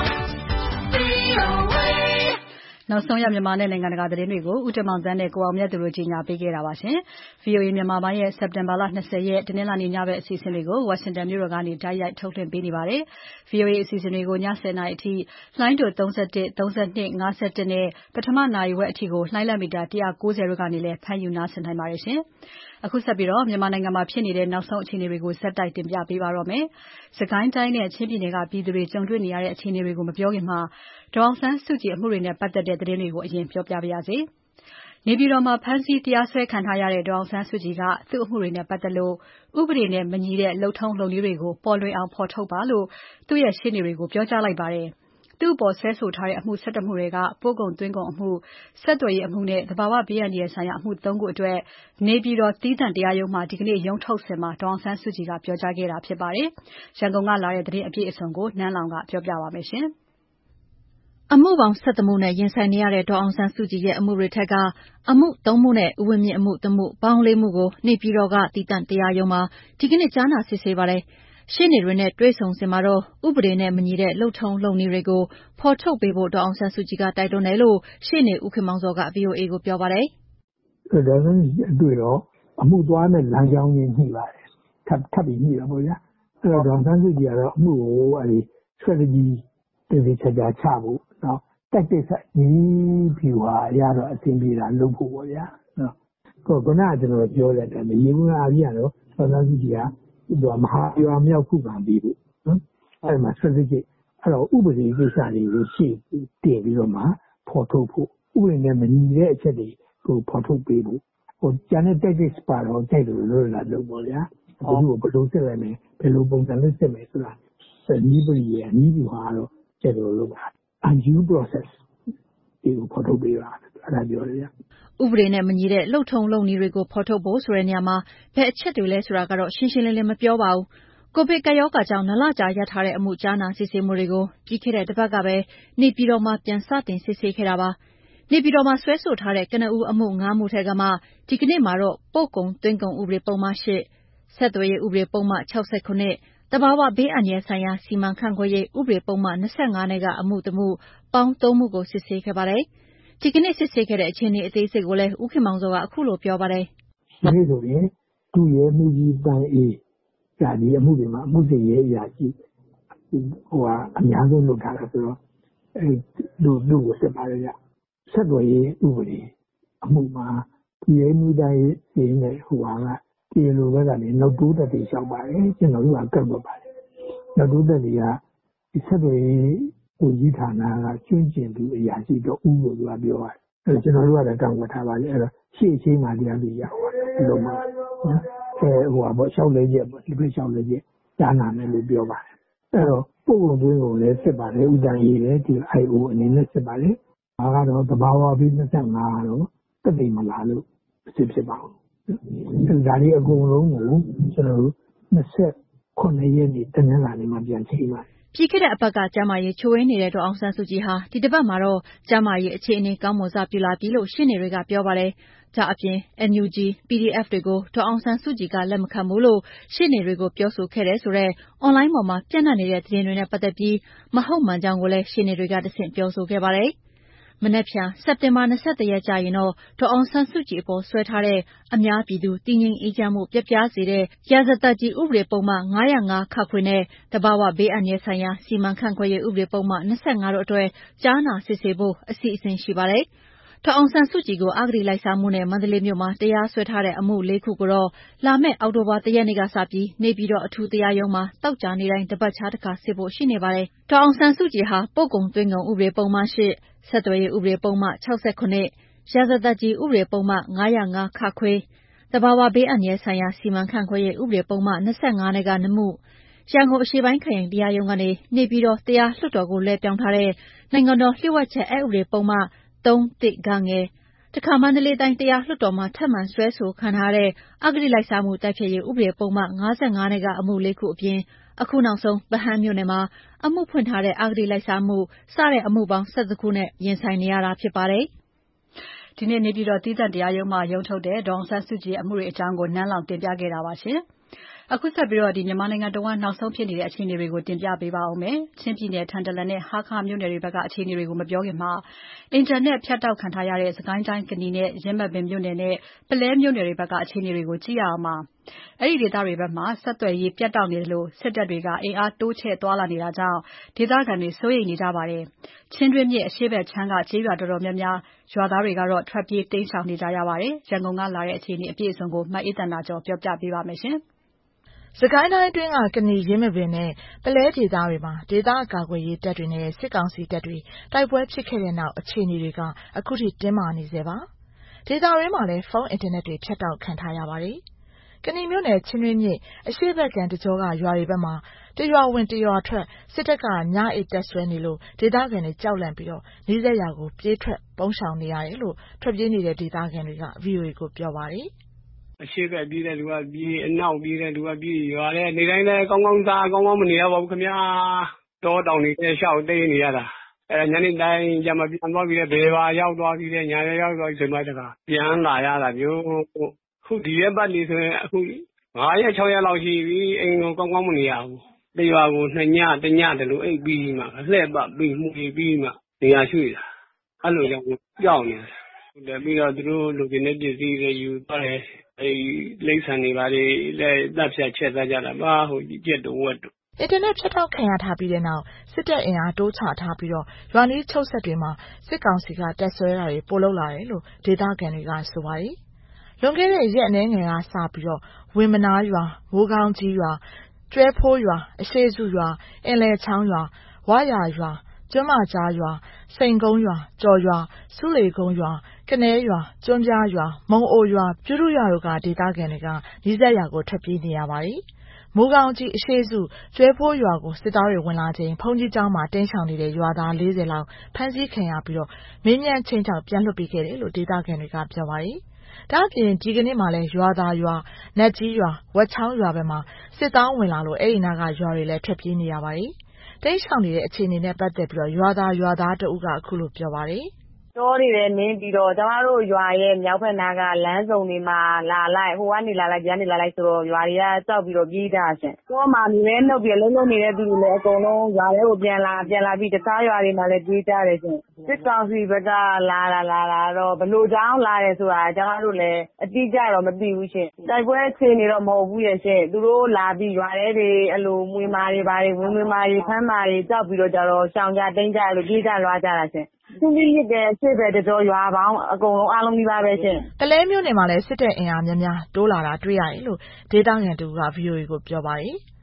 နောက်ဆုံးရမြန်မာနဲ့နိုင်ငံတကာသတင်းတွေကိုဦးတင်မောင်သန်းနဲ့ကိုအောင်မြတ်သူတို့ကြီးညာပေးခဲ့တာပါရှင်။ ဗွီအိုအေမြန်မာပိုင်းရဲ့စက်တင်ဘာလ၂၀ရက်တနင်္လာနေ့ညဘက်အစီအစဉ်တွေကိုဝါရှင်တန်မြို့တော်ကနေတိုက်ရိုက်ထုတ်လွှင့်ပေးနေပါတယ်။ ဗွီအိုအေအစီအစဉ်တွေကိုည၁၀နာရီအထိလှိုင်းတို၃၁ ၃၂ ၅၁နဲ့ပထမနာရီဝက်အထိကိုလှိုင်းလက်မီတာ၁၉၀တို့ကနေလည်းဖမ်းယူနားဆင်နိုင်ပါတယ်ရှင်။အခုဆက်ပြီးတော့မြန်မာနိုင်ငံမှာဖြစ်နေတဲ့နောက်ဆုံးအခြေအနေတွေကိုဆက်တိုက်တင်ပြပေးပါရမယ်။စကိုင်းတိုင်းနဲ့ချင်းပြည်နယ်ကပြည်သူတွေကြုံတွေ့နေရတဲ့အခြေအနေတွေကိုမပြောခင်မှာဒေါ်အောင်ဆန်းစုကြည်အမှုတွေနဲ့ပတ်သက်တဲ့သတင်းတွေကိုအရင်ပြောပြပါရစေ။နေပြည်တော်မှာဖမ်းဆီးတရားစွဲခံထားရတဲ့ဒေါ်အောင်ဆန်းစုကြည်ကသူ့အမှုတွေနဲ့ပတ်သက်လို့ဥပဒေနဲ့မညီတဲ့လုပ်ထုံးလုပ်နည်းတွေကိုပေါ်လွင်အောင်ဖော်ထုတ်ပါလို့သူ့ရဲ့ရှေ့နေတွေကိုပြောကြားလိုက်ပါတယ်။သူ့အပေါ်ဆွဲဆိုထားတဲ့အမှု၁၁မှုတွေကပို့ကုန်သွင်းကုန်အမှု၊ဆက်သွယ်ရေးအမှုနဲ့သဘာဝဘေးအန္တရာယ်ဆိုင်ရာအမှု၃ခုအတွက်နေပြည်တော်သီးသန့်တရားရုံးမှာဒီကနေ့ရုံးထုတ်စဉ်မှာဒေါ်အောင်ဆန်းစုကြည်ကပြောကြားခဲ့တာဖြစ်ပါတယ်။ရန်ကုန်ကလာတဲ့သတင်းအပြည့်အစုံကိုနန်းလောင်ကပြောပြပါမယ်ရှင်။အမှုပေါင်း၁၁မှုနဲ့ရင်ဆိုင်နေရတဲ့ဒေါ်အောင်ဆန်းစုကြည်ရဲ့အမှုတွေထက်ကအမှု၃မှုနဲ့ဦးဝင်းမြင့်အမှုတမှုပေါင်း၄မှုကိုနေပြည်တော်ကသီးသန့်တရားရုံးမှာဒီကနေ့ကြားနာစစ်ဆေးပါတယ်။ရှေ့နေတွေနဲ့တွေ့ဆုံစဉ်မှာတော့ဥပဒေနဲ့မညီတဲ့လုပ်ထုံးလုပ်နည်းတွေကိုဖော်ထုတ်ပေးဖို့ဒေါ်အောင်ဆန်းစုကြည်ကတိုက်တွန်းတယ်လို့ရှေ့နေဦးခင်မောင်ဇော်က ဗွီအိုအေကိုပြောပါတယ်။ဒေါ်အောင်ဆန်းစုကြည်အတွေ့တော့အမှုသွားမဲ့လမ်းကြောင်းကြီးညှိပါတယ်။ထပ်ထပ်ပြီးညှိတာပေါ့ဗျာ။အဲ့တော့ဒေါ်အောင်ဆန်းစုကြည်ကတော့အမှုကိုအဲ့ဒီ strategy တည်တည်ချာချာချဖို့နော်။ tactics နည်းဗျူဟာအရတော့အဆင်ပြေတာလုပ်ဖို့ပေါ့ဗျာနော်။ခုကကျွန်တော်ပြောတဲ့အတိုင်းရေဘူးအားကြီးကတော့ဒေါ်အောင်ဆန်းစုကြည်ကသူကမဟာဗျူဟာမြောက်ခုခံပြီးဖို့နော်အဲ့မှာ strategic အဲ့တော့ဥပဒေကိစ္စတွေကိုရှေ့တင်ပြီးတော့မှဖော်ထုတ်ဖို့ဥပဒေနဲ့မညီတဲ့အချက်တွေကိုဖော်ထုတ်ပေးဖို့ဟိုကျန်တဲ့ tactics ပါတော့ကြိုက်လို့လွတ်လာလို့ပေါ့ဗျာဘယ်လိုဘယ်လိုစစ်လိုက်မယ်ဘယ်လိုပုံစံနဲ့စစ်မယ်ဆိုတာနီးပြည်ရဲ့နီးဗျူဟာတော့ကြိုက်လို့လုပ်ပါ undue process ဒီကိုဖော်ထုတ်ပေးပါအဲ့ဒါပြောရဥပဒေနဲ့မညီတဲ့လုပ်ထုံးလုပ်နည်းတွေကိုဖော်ထုတ်ဖို့ဆိုတဲ့နေရာမှာဘယ်အချက်တွေလဲဆိုတာကတော့ရှင်းရှင်းလင်းလင်းမပြောပါဘူး။ကိုဗစ်ကပ်ရောဂါကြောင့်နှစ်လကြာရပ်ထားတဲ့အမှုကြားနာစစ်ဆေးမှုတွေကိုပြီးခဲ့တဲ့တစ်ပတ်ကပဲနေပြည်တော်မှာပြန်စတင်စစ်ဆေးခဲ့တာပါ။နေပြည်တော်မှာစွဲဆိုထားတဲ့ကနဦးအမှု၅မှုထဲကမှဒီကနေ့မှာတော့ပို့ကုန်သွင်းကုန်ဥပဒေပုံမှန်၈၊ဆက်သွယ်ရေးဥပဒေပုံမှန်၆၇၊သဘာဝဘေးအန္တရာယ်ဆိုင်ရာစီမံခန့်ခွဲရေးဥပဒေပုံမှန်၂၅နဲ့ကအမှုတစ်မှုပေါင်း၃မှုကိုစစ်ဆေးခဲ့ပါတယ်။ဒီကနေ့စစ်ဆေးခဲ့တဲ့အခြေအနေအသေးစိတ်ကိုလည်းဦးခင်မောင်စောကအခုလိုပြောပါတယ်။ဒီနေ့ဆိုရင်သူ့ရဲ့မှုကြီးတန်အေးဒါဒီအမှုတွေမှာအမှုတွေရဲ့အရာရှိဟိုကအများဆုံးလုပ်ထားတာဆိုတော့အဲလူလူကိုစစ်ပါရရဆက်သွယ်ရေးဥပဒေအမှုမှာဒီရဲ့မှုတိုင်းစီနေဟိုကဒီလိုပဲကနေနောက်တိုးတက်တွေလျှောက်ပါတယ်ကျွန်တော်တို့ကကတ်တော့ပါတယ်နောက်တိုးတက်တွေကဒီဆက်သွယ်ရေးကိုကြီးဌာနကကျွန်းကျင်သူအရာရှိတော့ဥလို့သူကပြောပါတယ်အဲကျွန်တော်တို့ကလည်းတောင်းဝထားပါလေအဲ့တော့ရှေ့ချင်းမှတရားပြီးရပါတယ်လို့မှာအဲဟိုပါပေါ့ရှောက်လဲချက်ပေါ့ဒီပြရှောက်လဲချက်ကြားနာမယ်လို့ပြောပါတယ်အဲ့တော့သူပို့ကုန်သွင်းကုန်လည်းစစ်ပါတယ်ဥဒန်းရေးတယ်ဒီ I O အနေနဲ့စစ်ပါတယ်ဒါကတော့တဘာဝပြီး၂၅ကတော့တက်သိမလာလို့အစစ်ဖြစ်ပါဘူးဒါလေးအကုန်လုံးကိုကျွန်တော်တို့၂၉ရက်နေ့တနင်္လာနေ့မှာပြန်ချိန်ပါတယ်ပြီးခဲ့တဲ့အပတ်ကကျန်းမာရေးချိုးဝဲနေတဲ့ဒေါ်အောင်ဆန်းစုကြည်ဟာဒီတစ်ပတ်မှာတော့ကျန်းမာရေးအခြေအနေကောင်းမွန်စွာပြုလာပြီလို့ရှင်းနေတွေကပြောပါတယ်။ဒါအပြင် N U G P D F တွေကိုဒေါ်အောင်ဆန်းစုကြည်ကလက်မခံဘူးလို့ရှင်းနေတွေကိုပြောဆိုခဲ့တယ်ဆိုတော့အွန်လိုင်းပေါ်မှာပြန့်နှံ့နေတဲ့သတင်းတွေနဲ့ပတ်သက်ပြီးမဟုတ်မှန်ကြောင်းကိုလည်းရှင်းနေတွေကတဆင့်ပြောဆိုခဲ့ပါတယ်။မနက်ဖြန်စက်တင်ဘာ၂၁ရက်ကျရင်တော့ဒေါ်အောင်ဆန်းစုကြည်အပေါ်ဆွဲထားတဲ့အများပြည်သူတည်ငြိမ်အေးချမ်းမှုပျက်ပြားစေတဲ့ရာဇသတ်ကြီးဥပဒေပုံမှန်၅၀၅ခနဲ့တဘာဝဘေးအန္တရာယ်ဆိုင်ရာစီမံခန့်ခွဲရေးဥပဒေပုံမှန်၂၅တို့အတွက်ကြားနာစစ်ဆေးဖို့အစီအစဉ်ရှိပါတယ်။ဒေါ်အောင်ဆန်းစုကြည်ကိုအဂတိလိုက်စားမှုနဲ့မန္တလေးမြို့မှာတရားစွဲထားတဲ့အမှုလေးခုကိုတော့လာမယ့်အောက်တိုဘာ၁ရက်နေ့ကစပြီးနေပြည်တော်အထူးတရားရုံးမှာတောက်ကြနေတိုင်းတပတ်ခြားတစ်ခါစစ်ဖို့ရှိနေပါတယ်။ဒေါ်အောင်ဆန်းစုကြည်ဟာပို့ကုန်သွင်းကုန်ဥပဒေပုံမှန်၈ဆက်သွယ်ရေးဥပဒေပုံမှန်၆၇ရာဇသတ်ကြီးဥပဒေပုံမှန်၅၀၅ခတဘာဝဘေးအန္တရာယ်ဆိုင်ရာစီမံခန့်ခွဲရေးဥပဒေပုံမှန်၂၅နဲ့ကနှစ်မှုရန်ကုန်အရှေ့ပိုင်းခရိုင်တရားရုံးကနေနေပြည်တော်တရားလွှတ်တော်ကိုလဲပြောင်းထားတဲ့နိုင်ငံတော်လျှို့ဝှက်ချက်အက်ဥပဒေပုံမှန်၃ ၁ဂတခါမန္တလေးတိုင်းတရားလွှတ်တော်မှာထပ်မံစွဲဆိုခံထားတဲ့အဂတိလိုက်စားမှုတိုက်ဖျက်ရေးဥပဒေပုံမှန်၅၅နဲ့ကအမှုလေးခုအပြင်အခုနောက်ဆုံးဗဟန်းမြို့နယ်မှာအမှုဖွင့်ထားတဲ့အဂတိလိုက်စားမှုစတဲ့အမှုပေါင်း၁၁ခုနဲ့ရင်ဆိုင်နေရတာဖြစ်ပါတယ်။ဒီနေ့နေပြည်တော်သီးသန့်တရားရုံးမှာရုံးထုတ်တဲ့ဒေါ်အောင်ဆန်းစုကြည်အမှုတွေအကြောင်းကိုနန်းလောင်တင်ပြခဲ့တာပါရှင်။အခုဆက်ပြီးတော့ဒီမြန်မာနိုင်ငံတော်ကနောက်ဆုံးဖြစ်နေတဲ့အခြေအနေတွေကိုတင်ပြပေးပါဦးမယ်။ချင်းပြည်နယ်ထန်တလန်နဲ့ဟာခါမြို့နယ်တွေဘက်ကအခြေအနေတွေကိုမပြောခင်မှာအင်တာနက်ဖြတ်တောက်ခံထားရတဲ့စကိုင်းတိုင်းကနီနဲ့ရင်းမှတ်ပင်မြို့နယ်နဲ့ပလဲမြို့နယ်တွေဘက်ကအခြေအနေတွေကိုကြည့်ရအောင်ပါ။အဲ့ဒီဒေသတွေဘက်မှာဆက်သွယ်ရေးပြတ်တောက်နေတယ်လို့စစ်တပ်တွေကအင်အားတိုးချဲ့သွားလာနေတာကြောင့်ဒေသခံတွေစိုးရိမ်နေကြပါတယ်။ချင်းတွင်းမြစ်အရှေ့ဘက်ခြမ်းကကျေးရွာတော်တော်များများရွာသားတွေကတော့ထွက်ပြေးတိမ်းရှောင်နေကြရပါတယ်။ရန်ကုန်ကလာတဲ့အခြေအနေအပြည့်အစုံကိုမအေးတန်တာကျော်ပြောပြပေးပါမယ်ရှင်။စကိုင်းတိုင်းအတွင်းကကနီရင်းမပင်နဲ့ပလဲဒေသတွေမှာဒေသကာကွယ်ရေးတပ်တွေနဲ့စစ်ကောင်စီတပ်တွေတိုက်ပွဲဖြစ်ခဲ့တဲ့နောက်အခြေအနေတွေကအခုထိတင်းမာနေစေပါဒေသရင်းမှာလည်းဖုန်းအင်တာနက်တွေဖြတ်တောက်ခံထားရပါတယ်ကနီမြို့နယ်ချင်းတွင်းမြစ်အရှိဘက်ကံတကြောကရွာတွေဘက်မှာတရွာဝင်တရွာထွက်စစ်တပ်ကညအိတ်တက်ဆွဲနေလို့ဒေသခံတွေကြောက်လန့်ပြီးတော့နေဆက်ရွာကိုပြေးထွက်ပုန်းရှောင်နေရတယ်လို့ထွက်ပြေးနေတဲ့ဒေသခံတွေက ဗွီအိုအေ ကိုပြောပါတယ်အရှိဘက်ပြေးတဲ့လူကပြေးအနောက်ပြေးတဲ့လူကပြေးရွာတဲ့နေတိုင်းလည်းကောင်းကောင်းစားကောင်းကောင်းမနေရပါဘူးခင်ဗျာတောတောင်တွေရှောက်တိတ်နေရတာအဲညနေတိုင်းကြမှာပြန်သွားပြီးတဲ့ဘေးပါရောက်သွားပြီးတဲ့ညာရောက်သွားပြီးဆိုမှတခါပြန်လာရတာမျိုးခုဒီရက်ပတ်နေဆိုရင်အခု၅ရက်၆ရက်လောက်ရှိပြီအိမ်ကိုကောင်းကောင်းမနေရဘူးတရွာကိုနှစ်ညတညတလူအိတ်ပြီးမှလှည့်ပတ်ပြီးမှုပြီးမှနေရာရွှေ့တာအဲ့လိုကြောင့်ကြောက်နေတယ်ပြီးတော့သူတို့လူတွေနဲ့ပြည်စည်းတွေယူသွားတယ်အဲလိမ့်ဆန်နေပါလေလက်တပ်ဖြတ်ချက်သားကြတာပါဟိုကြက်တော့ဝက်တော့အင်တာနက်ဖြတ်တောက်ခံရထားပြီးတဲ့နောက်စစ်တပ်အင်အားတိုးချထားပြီးတော့ရွာနီးချုပ်ဆက်တွေမှာစစ်ကောင်စီကတက်ဆွဲတာတွေပိုလုပ်လာတယ်လို့ဒေသခံတွေကဆိုပါတယ်လွန်ခဲ့တဲ့ရက်အနည်းငယ်ကစပြီးတော့ဝင်းမနာရွာမိုးကောင်းကြီးရွာကျွဲဖိုးရွာအရှိစုရွာအင်လဲချောင်းရွာဝါယာရွာကျွမ်းမကြားရွာစိန်ကုန်းရွာကြော်ရွာစုလေကုန်းရွာကနဲရွာကျွန်းပြားရွာမုံအိုရွာပြူရရွာတို့ကဒေသခံတွေကနီးစပ်ရွာကိုထွက်ပြေးနေရပါတယ်မိုးကောင်းကြီးအရှိစုကျွဲဖိုးရွာကိုစစ်သားတွေဝင်လာချိန်ဖုန်ကြီးကျောင်းမှာတင်းရှောင်နေတဲ့ရွာသား၄၀လောက်ဖမ်းဆီးခံရပြီးတော့မင်းမြန်ချင်းချောက်ပြန်လွှတ်ပေးခဲ့တယ်လို့ဒေသခံတွေကပြောပါတယ်ဒါအပြင်ဒီကနေ့မှလည်းရွာသားရွာနတ်ကြီးရွာဝက်ချောင်းရွာဘက်မှာစစ်သားဝင်လာလို့အဲ့ဒီနာကရွာတွေလည်းထွက်ပြေးနေရပါတယ်တိတ်ဆောင်နေတဲ့အခြေအနေနဲ့ပတ်သက်ပြီးတော့ရွာသားရွာသားတအုပ်ကအခုလိုပြောပါတယ်တောတွေလည်းနင်းပြီးတော့ကျမတို့ရွာရဲ့မြောက်ဘက်နားကလမ်းစုံတွေမှာလာလိုက်ဟိုကနေလာလိုက်ပြန်နေလာလိုက်ဆိုတော့ရွာတွေကကြောက်ပြီးတော့ပြေးတာရှင်။တောမှာမြေနှုတ်ပြီးလုံးလုံးနေတဲ့သူတွေလည်းအကုန်လုံးရွာထဲကိုပြန်လာပြန်လာပြီးတခြားရွာတွေမှာလည်းပြေးကြတယ်ရှင်။စစ်ကောင်စီဘက်ကလာလာလာလာတော့ဘလို့ကြောင်းလာတယ်ဆိုတာကျမတို့လည်းအတိအကျတော့မသိဘူးရှင်။တိုက်ပွဲအခြေအနေတော့မဟုတ်ဘူးရဲ့ရှင်။သူတို့လာပြီးရွာထဲတွေအလိုမွေမာတွေဘာတွေဝင်ဝင်မာတွေဖမ်းမာတွေကြောက်ပြီးတော့ကြတော့ရှောင်ကြတိန်ကြလို့ပြေးကြလွားကြတာရှင်။ချင်းချင်းမြစ်တဲ့ရှေ့ဘက်တကြောရွာပေါင်းအကုန်လုံးအားလုံးဒီပါပဲရှင်။ပလဲမြို့နယ်မှာလည်းစစ်တပ်အင်အားများများတိုးလာတာတွေ့ရတယ်လို့ဒေသခံတူက ဗီအိုအေ ကိုပြောပါတယ်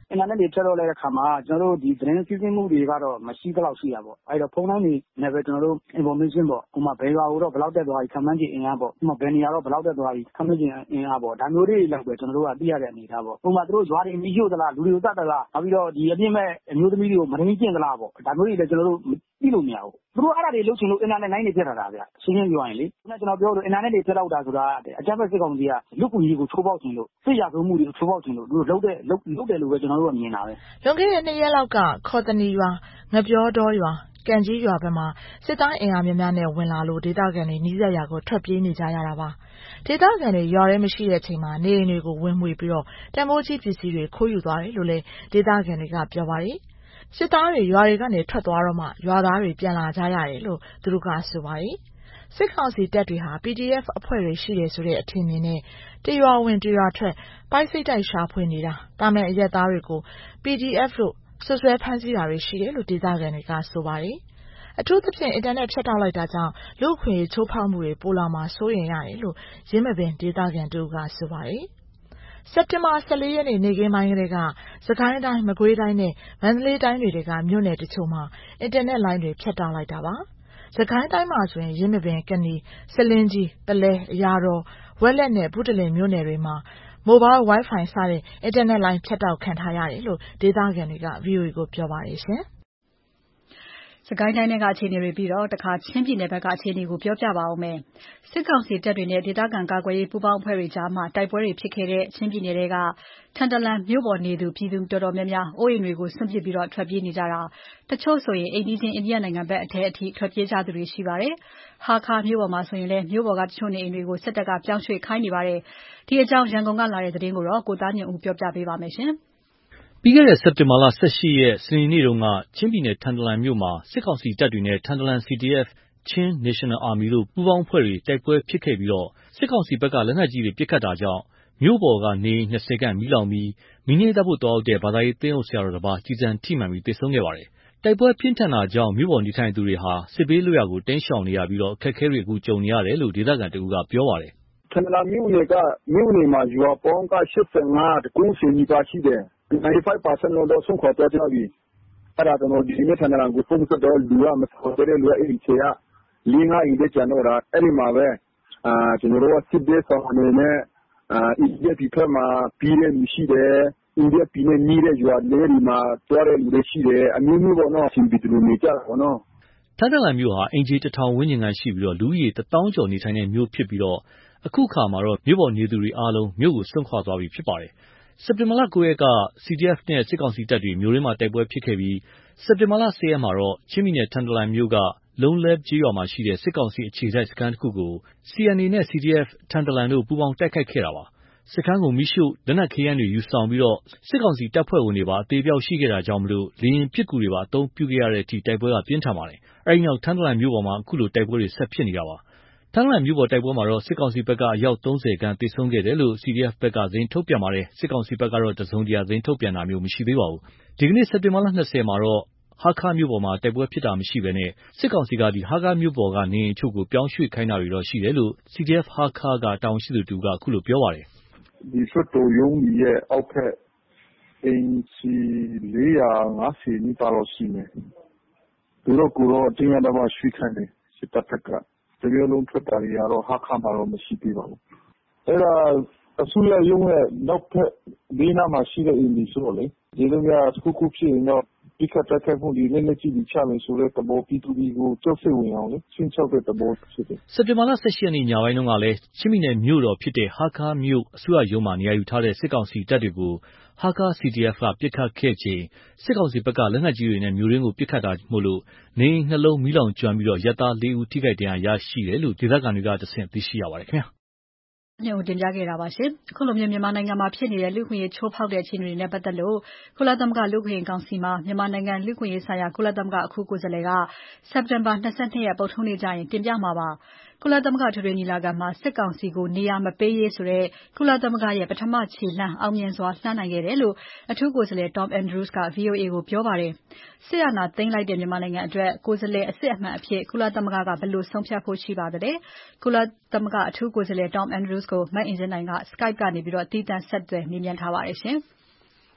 အင်တာနက်တွေဖြတ်တော့တဲ့အခါမှာကျွန်တော်တို့ဒီသတင်းစီးဆင်းမှုတွေကတော့မရှိသလောက်ရှိတာပေါ့အဲ့တော့ဖုန်းတိုင်းတွေနဲ့ပဲကျွန်တော်တို့ information ပေါ့ဥပမာဘယ်ရွာကိုတော့ဘယ်လောက်တက်သွားပြီခန့်မှန်းခြေအင်အားပေါ့ဥပမာဘယ်နေရာတော့ဘယ်လောက်တက်သွားပြီခန့်မှန်းခြေအင်အားပေါ့ဒါမျိုးတွေလောက်ပဲကျွန်တော်တို့ကသိရတဲ့အနေအထားပေါ့ဥပမာသူတို့ရွာတွေမီးရှို့သလားလူတွေကိုတတ်သလားနောက်ပြီးတော့ဒီအပြစ်မဲ့အမျိုးသမီးတွေကိုမရင်းကျင့်သလားပေါ့ဒါမျိုးတွေလည်းကျွန်တော်တို့သိလို့မရဘူးသူတို့အဲ့ဒါတွေလုပ်ချင်လို့အင်တာနက်လိုင်းတွေဖြတ်ထားတာဗျရှင်းရှင်းပြောရင်လေခုနကျွန်တော်ပြောလို့အင်တာနက်တွေဖြတ်လောက်တာဆိုတာအကြမ်းဖက်စစ်ကောင်စီကလူ့ကူကြီးကိုချိုးပေါက်ခြင်းလို့စစ်ရာဇဝမှုတွေကိုချိုးပေါက်ခြင်းလို့သူတို့လုပ်တဲ့လုပ်လုပ်တယ်လို့ပဲကျွန်တော်တို့ကမြင်တာပဲလွန်ခဲ့တဲ့နှစ်ရက်လောက်ကခေါ်တနီရွာငပြောတော်ရွာကံကြီးရွာဘက်မှာစစ်သားအင်အားများများနဲ့ဝင်လာလို့ဒေသခံတွေနီးစပ်ရာကိုထွက်ပြေးနေကြရတာပါဒေသခံတွေရွာထဲမရှိတဲ့ချိန်မှာနေအိမ်တွေကိုဝင်မှွေပြီးတော့တန်ဖိုးကြီးပစ္စည်းတွေခိုးယူသွားတယ်လို့လည်းဒေသခံတွေကပြောပါတယ်စစ်သားတွေရွာတွေကနေထွက်သွားတော့မှရွာသားတွေပြန်လာကြရတယ်လို့သူတို့ကဆိုပါတယ်စစ်ကောင်စီတပ်တွေဟာ ပီဒီအက်ဖ် အဖွဲ့တွေရှိတယ်ဆိုတဲ့အထင်မြင်နဲ့တရွာဝင်တရွာထွက်ပိုက်စိတ်တိုက်ရှာဖွေနေတာတာမန်အရက်သားတွေကို ပီဒီအက်ဖ် လို့ဆွဆွဲဖမ်းဆီးတာတွေရှိတယ်လို့ဒေသခံတွေကဆိုပါတယ်အထူးသဖြင့်အင်တာနက်ဖြတ်တောက်လိုက်တာကြောင့်လူ့အခွင့်အရေးချိုးဖောက်မှုတွေပိုလာမှာစိုးရိမ်ရတယ်လို့ရင်းမပင်ဒေသခံတို့ကဆိုပါတယ်စက်တင်ဘာ၁၄ရက်နေ့နေ့ခင်းပိုင်းကလေးကစကိုင်းတိုင်းမကွေးတိုင်းနဲ့မန္တလေးတိုင်းတွေကမြို့နယ်တချို့မှာအင်တာနက်လိုင်းတွေဖြတ်တောက်လိုက်တာပါစကိုင်းတိုင်းမှာဆိုရင်ရင်းမပင်ကနီစလင်းကြီးပလဲအရာတော်ဝက်လက်နဲ့ဘုဒ္ဓလင်မြို့နယ်တွေမှာမိုဘိုင်း Wi-Fi စတဲ့အင်တာနက်လိုင်းဖြတ်တောက်ခံထားရတယ်လို့ဒေသခံတွေက ဗွီအိုအေ ကိုပြောပါတယ်ရှင်စကိုင်းတိုင်းကအခြေအနေတွေပြီးတော့တခါချင်းပြည်နယ်ဘက်ကအခြေအနေကိုပြောပြပါဦးမယ်။စစ်ကောင်စီတပ်တွေနဲ့ဒေသခံကာကွယ်ရေးပူးပေါင်းအဖွဲ့တွေကြားမှာတိုက်ပွဲတွေဖြစ်ခဲ့တဲ့ချင်းပြည်နယ်တွေကထန်တလန်မြို့ပေါ်နေသူပြည်သူတော်တော်များများအိုးအိမ်တွေကိုစွန့်ပစ်ပြီးတော့ထွက်ပြေးနေကြတာတချို့ဆိုရင်အိမ်နီးချင်းအိန္ဒိယနိုင်ငံဘက်အထက်အထိထွက်ပြေးကြသူတွေရှိပါတယ်။ဟာခါမြို့ပေါ်မှာဆိုရင်လည်းမြို့ပေါ်ကတချို့နေအိမ်တွေကိုစစ်တပ်ကပြောင်းရွှေ့ခိုင်းနေပါတယ်။ဒီအကြောင်းရန်ကုန်ကလာတဲ့သတင်းကိုတော့ကိုသားညွန့်ဦးပြောပြပေးပါမယ်ရှင်။ပြီးခဲ့တဲ့စက်တင်ဘာလ၁၈ရက်စနေနေ့တုန်းကချင်းပြည်နယ်ထန်တလန်မြို့မှာစစ်ကောင်စီတပ်တွေနဲ့ထန်တလန် စီ ဒီ အက်ဖ် Chin National Army တို့ပူးပေါင်းအဖွဲ့တွေတိုက်ပွဲဖြစ်ခဲ့ပြီးစစ်ကောင်စီဘက်ကလက်နက်ကြီးတွေပစ်ခတ်တာကြောင့်မြို့ပေါ်ကနေအိမ်၂၀ခန့်မီးလောင်ပြီးမီးငြှိမ်းသတ်ဖို့သွားရောက်တဲ့ဘာသာရေးသင်းအုပ်ဆရာတော်တစ်ပါးကျည်ဆံထိမှန်ပြီးသေဆုံးခဲ့ပါတယ်။တိုက်ပွဲပြင်းထန်တာကြောင့်မြို့ပေါ်နေထိုင်သူတွေဟာစစ်ဘေးလွတ်ရာကိုတိမ်းရှောင်နေရပြီးအခက်အခဲတွေကြုံနေရတယ်လို့ဒေသခံတဦးကပြောပါတယ်။ထန်တလန်မြို့နယ်ကမြို့နယ်မှာရွာပေါင်းက၈၅တကူးစီနီးပါးရှိတယ်ninety-five percent လောက်တော့ဆုံးခွာသွားကြပြီအဲ့ဒါကျွန်တော်ဒီနေ့ထန်တလန်ကိုဖုန်းဆက်တော့လူကမဆော်တဲ့လူအိမ်ချေကလေးငါးအိမ်တည်းကျန်တော့တာအဲ့ဒီမှာပဲအာကျွန်တော်တို့ကစစ်ဘေးဆောင်အနေနဲ့အာအိန္ဒိယပြည်ဖက်မှာပြီးတဲ့လူရှိတယ်အိန္ဒိယပြည်နဲ့နီးတဲ့ရွာလေးတွေမှာတွားတဲ့လူတွေရှိတယ်အမျိုးမျိုးပေါ့နော်ရှင်ပြည်သူတွေနေကြတာပေါ့နော်ထန်တလန်မြို့ဟာအင်ဂျီတစ်ထောင်ဝန်းကျင်ခန့်ရှိပြီးလူဦးရေတစ်သောင်းကျော်နေထိုင်တဲ့မြို့ဖြစ်ပြီးအခုခါမှာတော့မြို့ပေါ်နေသူတွေအားလုံးမြို့ကိုစွန့်ခွာသွားပြီဖြစ်ပါတယ်စက်တင်ဘာလ၉ရက်က စီ ဒီ အက်ဖ် နဲ့စစ်ကောင်စီတပ်တွေမြို့ရင်းမှာတိုက်ပွဲဖြစ်ခဲ့ပြီးစက်တင်ဘာလ၁၀ရက်မှာတော့ချင်းပြည်နယ်ထန်တလန်မြို့ကလုံးလဲကျေးရွာမှာရှိတဲ့စစ်ကောင်စီအခြေစိုက်စခန်းတစ်ခုကို စီ အန် အေ နဲ့ စီ ဒီ အက်ဖ် ထန်တလန်တို့ပူးပေါင်းတိုက်ခိုက်ခဲ့တာပါ။စခန်းကိုမီးရှို့လက်နက်ခဲယမ်းတွေယူဆောင်ပြီးစစ်ကောင်စီတပ်ဖွဲ့ဝင်တွေပါအသေးပြောက်ရှိခဲ့တာကြောင့်လေယာဉ်ပစ်ကူတွေပါအသုံးပြုခဲ့ရတဲ့အထိတိုက်ပွဲကပြင်းထန်ပါတယ်။အဲဒီနောက်ထန်တလန်မြို့ပေါ်မှာအခုလိုတိုက်ပွဲတွေဆက်ဖြစ်နေတာပါ။ထန်တလန်မြို့ပေါ်တိုက်ပွဲမှာတော့စစ်ကောင်စီဘက်ကအယောက်သုံးဆယ်ခန့်သေဆုံးခဲ့တယ်လို့ စီ ဒီ အက်ဖ် ဘက်ကသတင်းထုတ်ပြန်ပါတယ်။စစ်ကောင်စီဘက်ကတော့တစုံတရာသတင်းထုတ်ပြန်တာမျိုးမရှိသေးပါဘူး။ဒီကနေ့စက်တင်ဘာလ၂၀မှာတော့ဟာခါမြို့ပေါ်မှာတိုက်ပွဲဖြစ်တာမရှိဘဲစစ်ကောင်စီကဟာခါမြို့ပေါ်ကနေအိမ်အချို့ကိုပြောင်းရွှေ့ခိုင်းတာတွေတော့ရှိတယ်လို့ စီ ဒီ အက်ဖ် ဟာခါကတာဝန်ရှိသူတဦးကအခုလိုပြောပါတယ်။ဒီဆွတ်တော်ရုံးရဲ့အောက်ဖက်အင်စီလေးရာငါးဆယ်နီးပါးလောက်ရှိမယ်။သူတို့ကတော့တင်းရတော့မှရွှေ့ခိုင်းတယ်စစ်တပ်ဘက်ကတကယ်လုံးထွက်တာတွေကတော့ဟာခါမှာတော့မရှိသေးပါဘူး။အဲ့ဒါအစိုးရရုံးရဲ့နောက်ဖက်ဘေးနားမှာရှိတဲ့အိမ်ကြီးဆိုတော့လေဒီလိုမျိုးတစ်ခုခုဖြစ်ရင်တော့ဒီကတက်တက်ဖို့ဒီလက်လက်ကြည့်ချမယ်ဆိုတဲ့သဘောပြည်သူတွေကိုကြောက်စိတ်ဝင်အောင်လေရှင်းချောက်တဲ့သဘောဖြစ်တယ်စက်တင်ဘာလ၁၈ရက်နေ့ညပိုင်းတုန်းကလည်းချင်းပြည်နယ်မြို့တော်ဖြစ်တဲ့ဟာခါမြို့အစိုးရရုံးမှာနေရာယူထားတဲ့စစ်ကောင်စီတပ်တွေကိုဟာခါ စီ ဒီ အက်ဖ် ကပစ်ခတ်ခဲ့ချိန်စစ်ကောင်စီဘက်ကလက်နက်ကြီးတွေနဲ့မြို့ရင်းကိုပစ်ခတ်တာမို့လို့နေအိမ်နှလုံးမီးလောင်ကျွမ်းပြီးရဲသားလေးဦးထိခိုက်ဒဏ်ရာရရှိတယ်လို့ဒေသခံတွေကတဆင့်သိရှိရပါတယ်ခင်ဗျာညိုတင်ပြခဲ့တာပါရှင်အခုလိုမျိုးမြန်မာနိုင်ငံမှာဖြစ်နေတဲ့လူ့ခွင့်ရေးချိုးဖောက်တဲ့အခြေအနေတွေနဲ့ပတ်သက်လို့ကုလသမဂ္ဂလူ့ခွင့်ရေးကောင်စီမှာမြန်မာနိုင်ငံလူ့ခွင့်ရေးဆိုင်ရာကုလသမဂ္ဂအခုကိုယ်စားလှယ်ကစက်တင်ဘာ၂၂ရက်ပုထ္ထုနေ့ကျရင်တင်ပြမှာပါကုလသမဂ္ဂထွေထွေညီလာခံမှာစစ်ကောင်စီကိုနေရာမပေးရေးဆိုတဲ့ကုလသမဂ္ဂရဲ့ပထမခြေလှမ်းအောင်မြင်စွာလှမ်းနိုင်ခဲ့တယ်လို့အထူးကိုယ်စားလှယ် Tom Andrews က ဗွီအိုအေ ကိုပြောပါတယ်စစ်အာဏာသိမ်းလိုက်တဲ့မြန်မာနိုင်ငံအတွက်ကိုယ်စားလှယ်အစစ်အမှန်အဖြစ်ကုလသမဂ္ဂကဘယ်လိုဆုံးဖြတ်ဖို့ရှိပါသလဲကုလသမဂ္ဂအထူးကိုယ်စားလှယ် Tom Andrews ကိုမအင်ကြင်းနိုင်က Skype ကနေပြီးတော့တည်တံ့ဆက်သွယ်မေးမြန်းထားပါတယ်ရှင်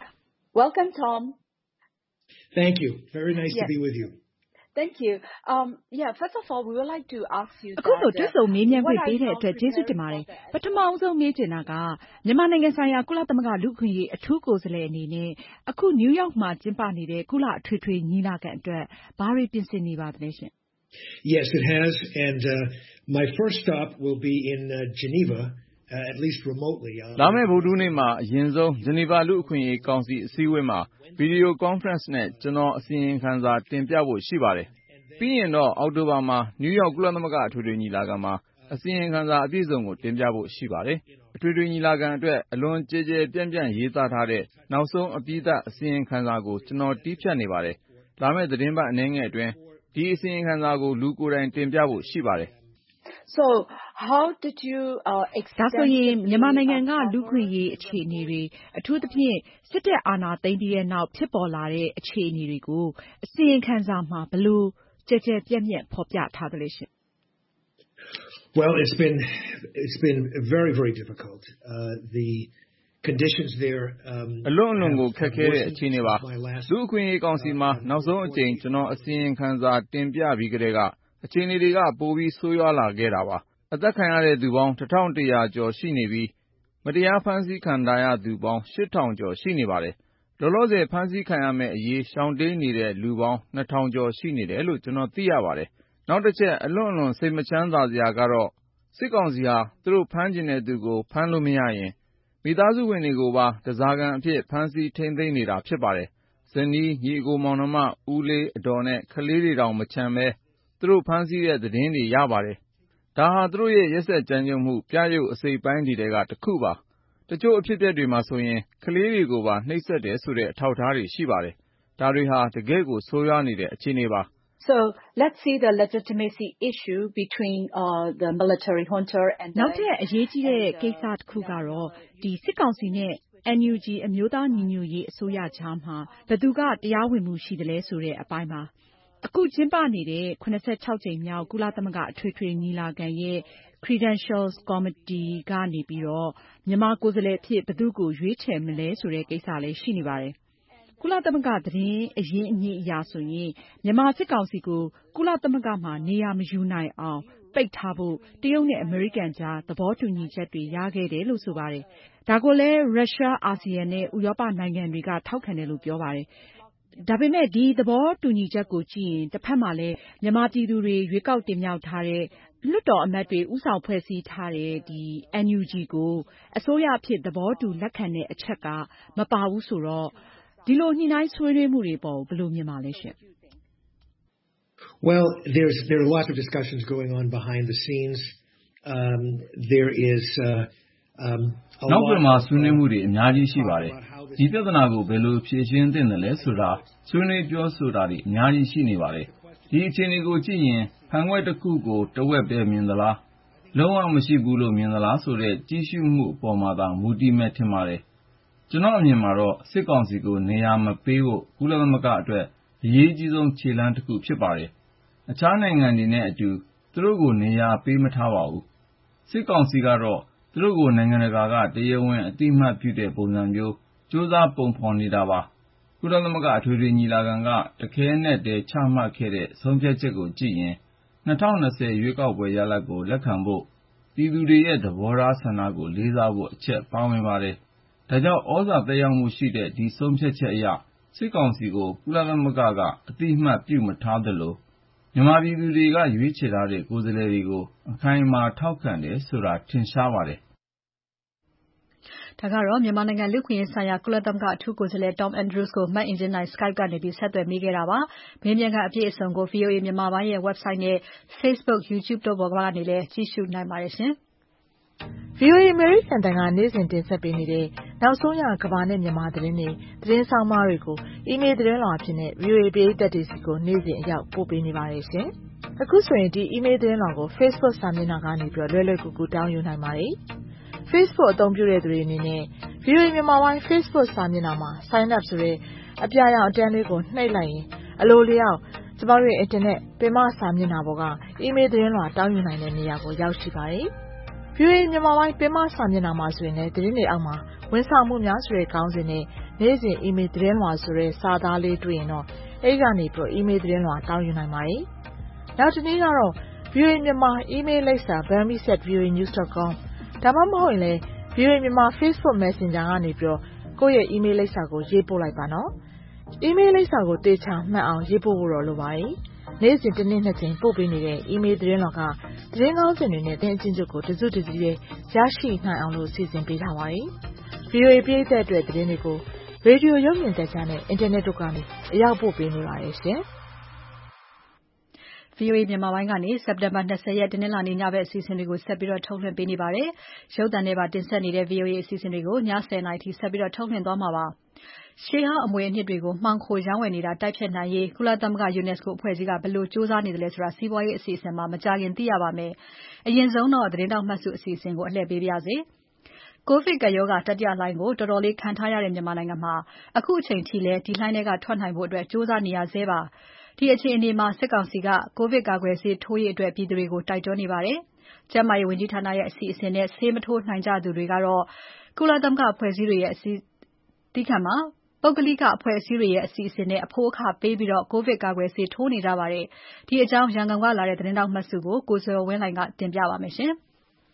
Welcome, Tom. Thank you. Very nice yes. to be with you. Thank you. Um, yeah, first of all, we would like to ask you that အခုလိုတွေ့ဆုံမေးမြန်းခွင့်ပေးတဲ့အတွက်ကျေးဇူးတင်ပါတယ်ပထမအဆုံးမေးချင်တာကမြန်မာနိုင်ငံဆိုင်ရာကုလသမဂ္ဂလူ့အခွင့်အရေးအထူးကိုယ်စားလှယ်အနေနဲ့အခုနယူးယောက်မှာကျင်းပနေတဲ့ကုလအထွေထွေညီလာခံအတွက်ဘာတွေပြင်ဆင်နေပါသလဲရှင် Yes, it has, and uh, my first stop will be in uh, Geneva, uh, at least remotely. လာမယ့်ဗုဒ္ဓဟူးနေ့မှာအရင်ဆုံးဂျနီဗာလူ့အခွင့်အရေးကောင်စီအစည်းအဝေးမှာဗီဒီယိုကွန်ဖရင့်နဲ့ကျွန်တော်အစီရင်ခံစာတင်ပြဖို့ရှိပါတယ်ပြီးရင်တော့အောက်တိုဘာမှာနယူးယောက်ကုလသမဂ္ဂအထွေထွေညီလာခံမှာအစီရင်ခံစာအပြည့်စုံကိုတင်ပြဖို့ရှိပါတယ်အထွေထွေညီလာခံအတွက်အလွန်ကြည်ကြဲပြန့်ပြန့်ရေးသားထားတဲ့နောက်ဆုံးအပြီးသတ်အစီရင်ခံစာကိုကျွန်တော်တီးဖြတ်နေပါတယ်လာမယ့်သတင်းပတ်အနည်းငယ်အတွင်းဒီအစီရင်ခံစာကိုလူကိုယ်တိုင်တင်ပြဖို့ရှိပါတယ် So how did you uh, extend ဒါဆိုရင်မြန်မာနိုင်ငံကလူ့ခွင့်ရေးအခြေအနေတွေအထူးသဖြင့်စစ်တပ်အာဏာသိမ်းပြီးတဲ့နောက်ဖြစ်ပေါ်လာတဲ့အခြေအနေတွေကိုအစီရင်ခံစာမှာဘယ်လိုကြည်ကြဲပြန့်ပြန့်ဖော်ပြထားသလဲရှင် Well, it's been it's been very very difficult. Uh, the conditions there um အလွန်အလွန်ကိုခက်ခဲတဲ့အခြေအနေပါလူ့အခွင့်အရေးကောင်စီမှာနောက်ဆုံးအကြိမ်ကျွန်တော်အစီရင်ခံစာတင်ပြပြီးကြတဲ့ကအခြေအနေတွေကပိုပြီးဆိုးရွားလာခဲ့တာပါအသက်ခံရတဲ့သူပေါင်းတစ်ထောင်တစ်ရာကျော်ရှိနေပြီးမတရားဖမ်းဆီးခံရသူပေါင်းရှစ်ထောင်ကျော်ရှိနေပါတယ်လောလောဆယ်ဖမ်းဆီးခံရမယ့်အရေးရှောင်တိန်နေတဲ့လူပေါင်းနှစ်ထောင်ကျော်ရှိနေတယ်လို့ကျွန်တော်သိရပါတယ်နောက်တစ်ချက်အလွန်အလွန်စိတ်မချမ်းသာစရာကတော့စစ်ကောင်စီဟာသူတို့ဖမ်းကျင်တဲ့သူကိုဖမ်းလို့မရရင်မိသားစုဝင်တွေကိုပါတစားကံအဖြစ်ဖမ်းဆီးထိန်းသိမ်းနေတာဖြစ်ပါတယ်ဇနီးညီအကိုမောင်နှမဦးလေးအတော်နဲ့ကလေးတွေတောင်မချမ်းပဲသူတို့ဖမ်းဆီးတဲ့သတင်းတွေရပါတယ်ဒါဟာသူတို့ရဲ့ရက်စက်ကြမ်းကြုတ်မှုပြရုပ်အစိပ်ပိုင်းတွေကတစ်ခုပါတချို့အဖြစ်အပျက်တွေမှာဆိုရင်ကလေးတွေကိုပါနှိပ်စက်တယ်ဆိုတဲ့အထောက်အထားတွေရှိပါတယ်ဒါတွေဟာတကယ့်ကိုဆိုးရွားနေတဲ့အခြေအနေပါ So let's see the legitimacy issue between uh, the military junta and နောက်ထပ်အရေးကြီးတဲ့ကိစ္စတစ်ခုကတော့ဒီစစ်ကောင်စီနဲ့ N U G အမျိုးသားညီညွတ်ရေးအစိုးရကြားမှာဘယ်သူကတရားဝင်မှုရှိတယ်လဲဆိုတဲ့အပိုင်းပါအခုကျင်းပနေတဲ့ခုနစ်ဆယ့်ခြောက်ကြိမ်မြောက်ကုလသမဂ္ဂအထွေထွေညီလာခံရဲ့ Credentials Committee ကနေပြီးတော့မြန်မာကိုယ်စားလှယ်အဖြစ်ဘယ်သူကိုရွေးချယ်မလဲဆိုတဲ့ကိစ္စလည်းရှိနေပါတယ်ကုလသမဂ္ဂသတင်းအရင်းအမြစ်အရဆိုရင်မြန်မာစစ်ကောင်စီကိုကုလသမဂ္ဂမှာနေရာမယူနိုင်အောင်ပိတ်ထားဖို့တရုတ်နဲ့အမေရိကန်ကြားသဘောတူညီချက်တွေရခဲ့တယ်လို့ဆိုပါတယ်ဒါကိုလည်းရုရှားအာဆီယံနဲ့ဥရောပနိုင်ငံတွေကထောက်ခံတယ်လို့ပြောပါတယ်ဒါပေမဲ့ဒီသဘောတူညီချက်ကိုကြည့်ရင်တစ်ဖက်မှာလည်းမြန်မာပြည်သူတွေရွေးကောက်တင်မြှောက်ထားတဲ့လွှတ်တော်အမတ်တွေဥဆောင်ဖွဲ့စည်းထားတဲ့ဒီ N U G ကိုအစိုးရအဖြစ်သဘောတူလက်ခံတဲ့အချက်ကမပါဘူးဆိုတော့ဒီလိုညှိနှိုင်းဆွေးနွေးမှုတွေပေါ်ဘယ်လိုမြင်ပါလဲရှင် Well, there's there are lots of discussions going on behind the scenes. Um, there is uh, um, a နောက်ပြန်မှာဆွေးနွေးမှုတွေအများကြီးရှိပါတယ်ဒီပြဿနာကိုဘယ်လိုဖြေရှင်းသင့်တယ်လဲဆိုတာဆွေးနွေးပြောဆိုတာတွေအများကြီးရှိနေပါတယ်ဒီအခြေအနေကိုကြည့်ရင်ဖန်ခွက်တစ်ခုကိုတဝက်ပဲမြင်သလားလုံးဝမရှိဘူးလို့မြင်သလားဆိုတဲ့ကြည့်ရှုမှုအပေါ်မှာသာမူတည်မဲ့ထင်ပါတယ်ကျွန်တော်အမြင်မှာတော့စစ်ကောင်စီကိုနေရာမပေးဖို့ကုလသမဂ္ဂအတွက်အရေးကြီးဆုံးခြေလှမ်းတစ်ခုဖြစ်ပါတယ်အခြားနိုင်ငံတွေနဲ့အတူသူတို့ကိုနေရာပေးမထားပါဘူးစစ်ကောင်စီကတော့သူတို့ကိုနိုင်ငံတကာကတရားဝင်အတိအမှတ်ပြုတဲ့ပုံစံမျိုးစ조사ပုံဖော်နေတာပါကုလသမဂ္ဂအထွေထွေညီလာခံကတခဲနဲ့တည်းချမှတ်ခဲ့တဲ့ဆုံးဖြတ်ချက်ကိုကြည့်ရင်၂၀၂၀ရွေးကောက်ပွဲရလဒ်ကိုလက်ခံဖို့ပြည်သူတွေရဲ့သဘောထားဆန္ဒကိုလေးစားဖို့အချက်ပါဝင်ပါတယ်ဒါကြောင့်ဩဇာသက်ရောက်မှုရှိတဲ့ဒီဆုံးဖြတ်ချက်အရစစ်ကောင်စီကိုကုလသမဂ္ဂကအတိအမှတ်ပြုမထားသလိုမြန်မာပြည်သူတွေကရွေးချယ်ထားတဲ့ကိုယ်စားလှယ်တွေကိုအခိုင်အမာထောက်ခံတယ်ဆိုတာထင်ရှားပါတယ်ဒါကတော့မြန်မာနိုင်ငံလူ့ခွင့်ရေးဆိုင်ရာကုလသမဂ္ဂအထူးကိုယ်စားလှယ် Tom Andrews ကိုမတ်အင်ဂျင်နိုင် Skype ကနေပြီးဆက်သွယ်မိခဲ့တာပါ။မေးမြန်းခန်းအပြည့်အစုံကို ဗွီအိုအေ မြန်မာပိုင်းရဲ့ website နဲ့ Facebook, YouTube တို့ပေါ်ကနေလည်းကြည့်ရှုနိုင်ပါတယ်ရှင်။ဗွီအိုအေ American တန်ကနေ့စဉ်တင်ဆက်ပေးနေတဲ့နောက်ဆုံးရကမ္ဘာနဲ့မြန်မာသတင်းတွေသတင်းဆောင်မတွေကိုအီးမေးလ်သတင်းလွှာအဖြစ်နဲ့ ဗွီအိုအေ ပရိသတ်တွေစီကိုနေ့စဉ်အရောက်ပို့ပေးနေပါတယ်ရှင်။အခုဆိုရင်ဒီအီးမေးလ်သတင်းလွှာကို Facebook စာမျက်နှာကနေပြီးတော့လွယ်လွယ်ကူကူတောင်းယူနိုင်ပါတယ်။ Facebook အသုံးပြုတဲ့သူတွေအနေနဲ့ ဗွီအိုအေမြန်မာပိုင်း Facebook စာမျက်နှာမှာ Sign up ဆိုတဲ့အပြာရောင်အတန်းလေးကိုနှိပ်လိုက်ရင်အလိုလျောက်ကျမတို့ရဲ့ Internet ပင်မစာမျက်နှာပေါ်ကအီးမေးလ်သတင်းလွှာတောင်းယူနိုင်တဲ့နေရာကိုရောက်ရှိပါတယ်။ ဗွီအိုအေမြန်မာပိုင်းပင်မစာမျက်နှာမှာဆိုရင်လည်းသတင်းတွေအောက်မှာဝန်ဆောင်မှုများဆိုတဲ့ခေါင်းစဉ်နဲ့နေ့စဉ်အီးမေးလ်သတင်းလွှာဆိုတဲ့စာသားလေးတွေ့ရင်တော့အဲ့ကနေပြီးတော့အီးမေးလ်သတင်းလွှာတောင်းယူနိုင်ပါတယ်။နောက်တစ်နည်းကတော့ ဗွီအိုအေ မြန်မာအီးမေးလ်လိပ်စာ burmese at v o a news dot com ဒါမှမဟုတ်ရင်လည်း ဗွီအိုအေ မြန်မာ Facebook Messenger ကနေပြီးတော့ကိုယ့်ရဲ့အီးမေးလ်လိပ်စာကိုရေးပို့လိုက်ပါနော်။အီးမေးလ်လိပ်စာကိုတေချာမှတ်အောင်ရေးပို့ဖို့တော့လိုပါတယ်။နေ့စဉ်တစ်နေ့နှစ်ကြိမ်ပို့ပေးနေတဲ့အီးမေးလ်သတင်းလွှာကသတင်းကောင်းစင်တွေနဲ့တင်အချင်းချုပ်ကိုတစုတစည်းရရှိနိုင်အောင်လို့စီစဉ်ပေးထားပါတယ်။ ဗွီအိုအေပြည်သက်အတွက်သတင်းတွေကိုရေဒီယိုရုပ်မြင်သံကြားနဲ့အင်တာနက်တို့ကနေအရောက်ပို့ပေးနေပါတယ်ရှင်။ဗွီအိုအေမြန်မာပိုင်းကနေစက်တင်ဘာ၂၀ရက်တနင်္လာနေ့ညဘက်အစီအစဉ်တွေကိုဆက်ပြီးတော့ထုတ်လွှင့်ပေးနေပါတယ်။ရုပ်သံနဲ့ပါတင်ဆက်နေတဲ့ ဗွီအိုအေအစီအစဉ်တွေကိုညဆယ်နာရီထိဆက်ပြီးတော့ထုတ်လွှင့်သွားမှာပါ။ရှေးဟောင်းအမွေအနှစ်တွေကိုမှောင်ခိုရောင်းဝယ်နေတာတိုက်ဖျက်နိုင်ရေးကုလသမဂ္ဂ UNESCO အဖွဲ့ကြီးကဘယ်လိုစူးစမ်းနေတယ်လဲဆိုတာစီးပွားရေးအစီအစဉ်မှာမကြာခင်သိရပါမယ်။အရင်ဆုံးတော့သတင်းတောက်မှတ်စုအစီအစဉ်ကိုအလှည့်ပေးပါရစေ။ကိုဗစ်ကပ်ရောဂါတတိယလှိုင်းကိုတော်တော်လေးခံထားရတဲ့မြန်မာနိုင်ငံမှာအခုအချိန်ထိလည်းဒီလှိုင်းတွေကထွက်နိုင်ဖို့အတွက်စူးစမ်းနေရဆဲပါ။ဒီအခြေအနေမှာစစ်ကောင်စီကကိုဗစ်ကာကွယ်ဆေးထိုးရေးအတွက်ပြည်သူတွေကိုတိုက်တွန်းနေပါတယ်။ကျန်းမာရေးဝန်ကြီးဌာနရဲ့အစီအစဉ်နဲ့ဆေးမထိုးနိုင်ကြသူတွေကတော့ကုလသမဂ္ဂအဖွဲ့အစည်းတွေရဲ့အစီအစဉ်မှာပုဂ္ဂလိကအဖွဲ့အစည်းတွေရဲ့အစီအစဉ်နဲ့အဖိုးအခပေးပြီးတော့ကိုဗစ်ကာကွယ်ဆေးထိုးနေကြပါတယ်။ဒီအကြောင်းရန်ကုန်ကလာတဲ့သတင်းတောက်မှတ်စုကိုကိုဇော်ဝင်းလှိုင်ကတင်ပြပါမယ်ရှင်။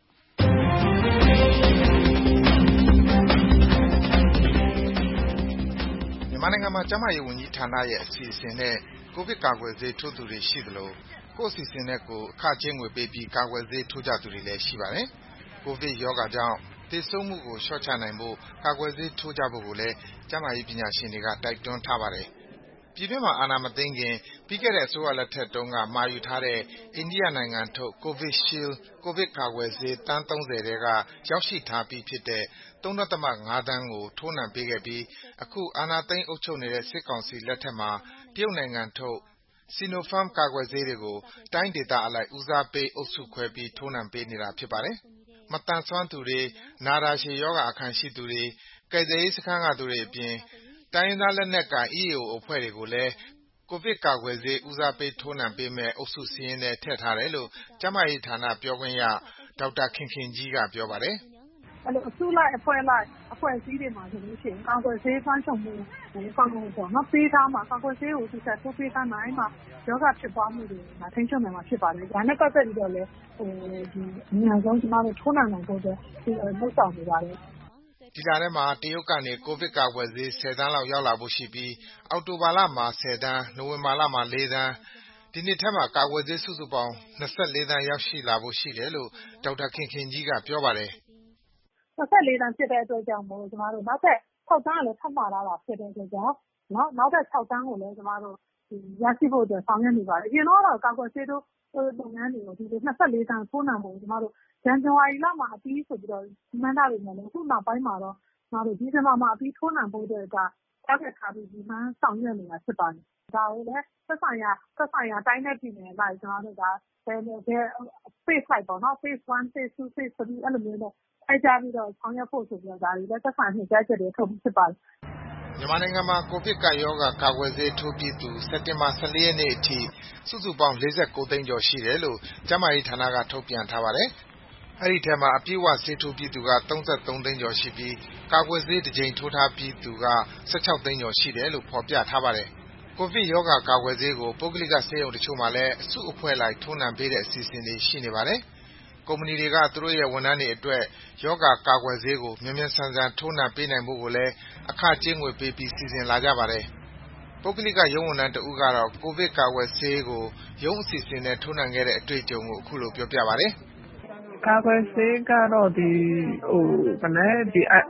မြန်မာနိုင်ငံမှာကျန်းမာရေးဝန်ကြီးဌာနရဲ့အစီအစဉ်နဲ့ကိုဗစ်ကာကွယ်ဆေးထိုးသူတွေရှိသလိုကိုယ့်အစီအစဉ်နဲ့ကိုယ်အခကြေးငွေပေးပြီးကာကွယ်ဆေးထိုးကြသူတွေလည်းရှိပါတယ်။ကိုဗစ်ရောဂါကြောင့်သေဆုံးမှုကိုလျှော့ချနိုင်ဖို့ကာကွယ်ဆေးထိုးကြဖို့ကိုလည်းကျန်းမာရေးပညာရှင်တွေကတိုက်တွန်းထားပါတယ်။ပြည်တွင်းမှာအာဏာမသိမ်းခင်ပြီးခဲ့တဲ့အစိုးရလက်ထက်တုန်းကမှာယူထားတဲ့အိန္ဒိယနိုင်ငံထုတ် Covishield ကိုဗစ်ကာကွယ်ဆေးသန်းသုံးဆယ်ထဲကရောက်ရှိထားပြီးဖြစ်တဲ့ ၃.၅ သန်းကိုထိုးနှံပေးခဲ့ပြီးအခုအာဏာသိမ်းအုပ်ချုပ်နေတဲ့စစ်ကောင်စီလက်ထက်မှာတရုတ်နိုင်ငံထုတ် Sinopharm ကာကွယ်ဆေးတွေကိုတိုင်းဒေသအလိုက်ဦးစားပေးအုပ်စုခွဲပြီးထိုးနှံပေးနေတာဖြစ်ပါတယ်။မသန်စွမ်းသူတွေ၊နာတာရှည်ရောဂါအခံရှိသူတွေ၊ကယ်ဆယ်ရေးစခန်းကသူတွေအပြင်တိုင်းရင်းသားလက်နက်ကိုင် အီးအေအို အဖွဲ့တွေကိုလည်းကိုဗစ်ကာကွယ်ဆေးဦးစားပေးထိုးနှံပေးမယ့်အုပ်စုစာရင်းထဲထည့်ထားတယ်လို့ကျန်းမာရေးဌာနပြောခွင့်ရဒေါက်တာခင်ခင်ကြီးကပြောပါတယ်။အဲ့လိုအစုလိုက်အဖွဲ့လိုက်အဖွဲ့အစည်းတွေမှာဆိုလို့ရှိရင်ကာကွယ်ဆေးဖမ်းချုပ်မှုကိုကောင်းကောင်းပေါ့နော်ပေးထားမှာကာကွယ်ဆေးကိုသူဆက်ထိုးပေးထားနိုင်မှာယောဂဖြစ်ပွားမှုတွေမှာထိန်းချုပ်နိုင်မှာဖြစ်ပါတယ်။ဒါနဲ့ပတ်သက်ပြီးတော့လည်းဟိုဒီအများဆုံးကျွန်တော်တို့ထိုးနှံနိုင်ဖို့အတွက်ဒီလုပ်ဆောင်နေပါတယ်။ဒီလထဲမှာတရုတ်ကနေကိုဗစ်ကာကွယ်ဆေးဆယ်သန်းလောက်ရောက်လာဖို့ရှိပြီးအောက်တိုဘာလမှာဆယ်သန်း၊နိုဝင်ဘာလမှာလေးသန်းဒီနှစ်ထဲမှာကာကွယ်ဆေးစုစုပေါင်း၂၄သန်းရောက်ရှိလာဖို့ရှိတယ်လို့ဒေါက်တာခင်ခင်ကြီးကပြောပါတယ်။၂၄သန်းဖြစ်တဲ့အတွက်ကြောင့်မို့ကျွန်တော်တို့နောက်ထပ်၆သန်းလည်းထပ်မှာလာတာဖြစ်တဲ့အတွက်ကြောင့်နော်နောက်ထပ်၆သန်းကိုလည်းကျွန်တော်တို့ဒီရရှိဖို့အတွက်ဆောင်ရွက်နေပါတယ်။အရင်တော့ကာကွယ်ဆေးတို့လုပ်ငန်းတွေကိုဒီ၂၄သန်းထိုးနှံဖို့ကျွန်တော်တို့ဇန်နဝါရီလမှာအပြီးဆိုပြီးတော့မှန်းထားပေမဲ့လည်းအခုနောက်ပိုင်းမှာတော့ကျွန်တော်တို့ဒီဇင်ဘာမှာအပြီးထိုးနှံဖို့အတွက်ကတောက်ရထားပြီးဒီမှန်းဆောင်ရွက်နေတာဖြစ်ပါတယ်။ဒါကိုလည်းသက်ဆိုင်ရာသက်ဆိုင်ရာတိုင်းနဲ့ပြည်နယ်လိုက်ကျွန်တော်တို့ကဘယ်ဘယ် phase လိုက်ပေါ့နော် phase one phase two phase three အဲ့လိုမျိုးနဲ့အဲ့ကြပြီးတော့ဆောင်ရွက်ဖို့ဆိုပြီးတော့ဒါတွေလည်းသက်ဆိုင်ရာကြားချက်တွေထုတ်ပြီးဖြစ်ပါတယ်။မြန်မာနိုင်ငံမှာကိုဗစ်ကပ်ရောဂါကာကွယ်ဆေးထိုးပြီးသူစက်တင်ဘာ၁၄ရက်နေ့အထိစုစုပေါင်း၄၉သိန်းကျော်ရှိတယ်လို့ကျန်းမာရေးဌာနကထုတ်ပြန်ထားပါတယ်။အဲဒီထဲမှာအပြည့်အဝဆေးထိုးပြီးသူက၃၃သိန်းကျော်ရှိပြီးကာကွယ်ဆေးတစ်ကြိမ်ထိုးထားပြီးသူက၁၆သိန်းကျော်ရှိတယ်လို့ဖော်ပြထားပါတယ်။ကိုဗစ်ရောဂါကာကွယ်ဆေးကိုပုဂ္ဂလိကဆေးရုံတချို့မှာလည်းအစုအဖွဲ့လိုက်ထိုးနှံပေးတဲ့အစီအစဉ်တွေရှိနေပါတယ်။ကုမ္ပဏီတွေကသူတို့ရဲ့ဝန်ထမ်းတွေအတွက်ရောဂါကာကွယ်ဆေးကိုမြန်မြန်ဆန်ဆန်ထိုးနှံပေးနိုင်ဖို့ကိုလည်းအခကြေးငွေပေးပြီးစီစဉ်လာကြပါတယ်။ပုဂ္ဂလိကရုံးဝန်ထမ်းတဦးကတော့ကိုဗစ်ကာကွယ်ဆေးကိုရုံးအစီအစဉ်နဲ့ထိုးနှံခဲ့တဲ့အတွေ့အကြုံကိုအခုလိုပြောပြပါတယ်။ကာကွယ်ဆေးကတော့ဒီဟိုဗလဲဒီ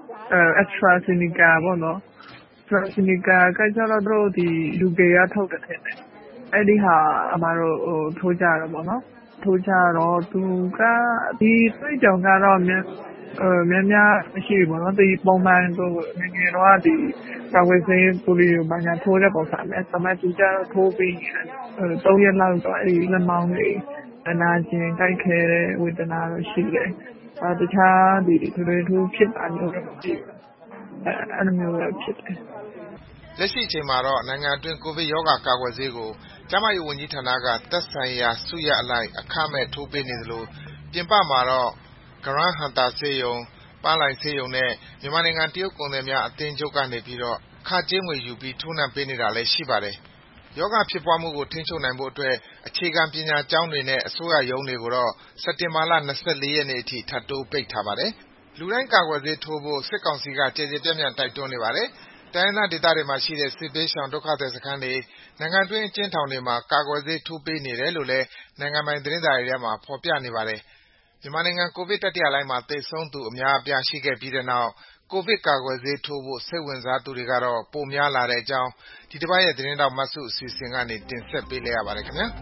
AstraZeneca ပေါ့နော် AstraZeneca ကကျတော့တို့ဒီလူကေရထုတ်တဲ့တဲ့အဲ့ဒီဟာအမတို့ဟိုထိုးကြရပေါ့နော်ထိုးကြတော့သူကဒီတွေ့ကြုံကတော့မြအဲများများမရှိဘူးပေါ့နော်ဒီပုံမှန်ကိုငယ်ငယ်တော့ဒီကာကွယ်ဆေးပိုလီယိုဘာညာထိုးတဲ့ပုံစံနဲ့စမတူကြတော့ထိုးပြီးအဲသုံးရက်လောက်တော့အဲ့ဒီလက်မောင်းတွေအနာကျင်တိုက်ခဲတဲ့ဝေဒနာတော့ရှိတယ်အဲတခြားဒီထွေထွေထူးဖြစ်တာမျိုးတော့မရှိဘူးအဲအဲ့လိုမျိုးတော့ဖြစ်တယ်လက်ရှိအချိန်မှာတော့နိုင်ငံအတွင်းကိုဗစ်ရောဂါကာကွယ်ဆေးကိုကျန်းမာရေးဝန်ကြီးဌာနကသက်ဆိုင်ရာစုရအလိုက်အခမဲ့ထိုးပေးနေသလိုပြင်ပမှာတော့ဂရန်းဟန်တာဆေးရုံပပန်းလှိုင်ဆေးရုံနဲ့မြန်မာနိုင်ငံတရုတ်ကုန်သည်များအသင်းချုပ်ကနေပြီးတော့အခကြေးငွေယူပြီးထိုးနှံပေးနေတာလည်းရှိပါတယ်။ရောဂါဖြစ်ပွားမှုကိုထိန်းချုပ်နိုင်ဖို့အတွက်အခြေခံပညာကျောင်းတွေနဲ့အစိုးရရုံးတွေကိုတော့စက်တင်ဘာလ၂၄ရက်နေ့အထိထပ်တိုးပိတ်ထားပါတယ်။လူတိုင်းကာကွယ်ဆေးထိုးဖို့စစ်ကောင်စီကကြည်ကြည်ပြန့်ပြန့်တိုက်တွန်းနေပါတယ်။တိုင်းရင်းသားဒေသတွေမှာရှိတဲ့စစ်ဘေးရှောင်ဒုက္ခသည်စခန်းတွေနိုင်ငံတွင်းအကျဉ်းထောင်တွေမှာကာကွယ်ဆေးထိုးပေးနေတယ်လို့လည်းနိုင်ငံပိုင်သတင်းစာတွေထဲမှာဖော်ပြနေပါတယ်။မြန်မာနိုင်ငံကိုဗစ်တတိယလှိုင်းမှာသေဆုံးသူအများအပြားရှိခဲ့ပြီးတဲ့နောက်ကိုဗစ်ကာကွယ်ဆေးထိုးဖို့စိတ်ဝင်စားသူတွေကတော့ပိုများလာတဲ့အကြောင်းဒီတစ်ပတ်ရဲ့သတင်းတောက်မဆုအစီအစဉ်ကနေတင်ဆက်ပေးလိုက်ရပါတယ်ခင်ဗျာ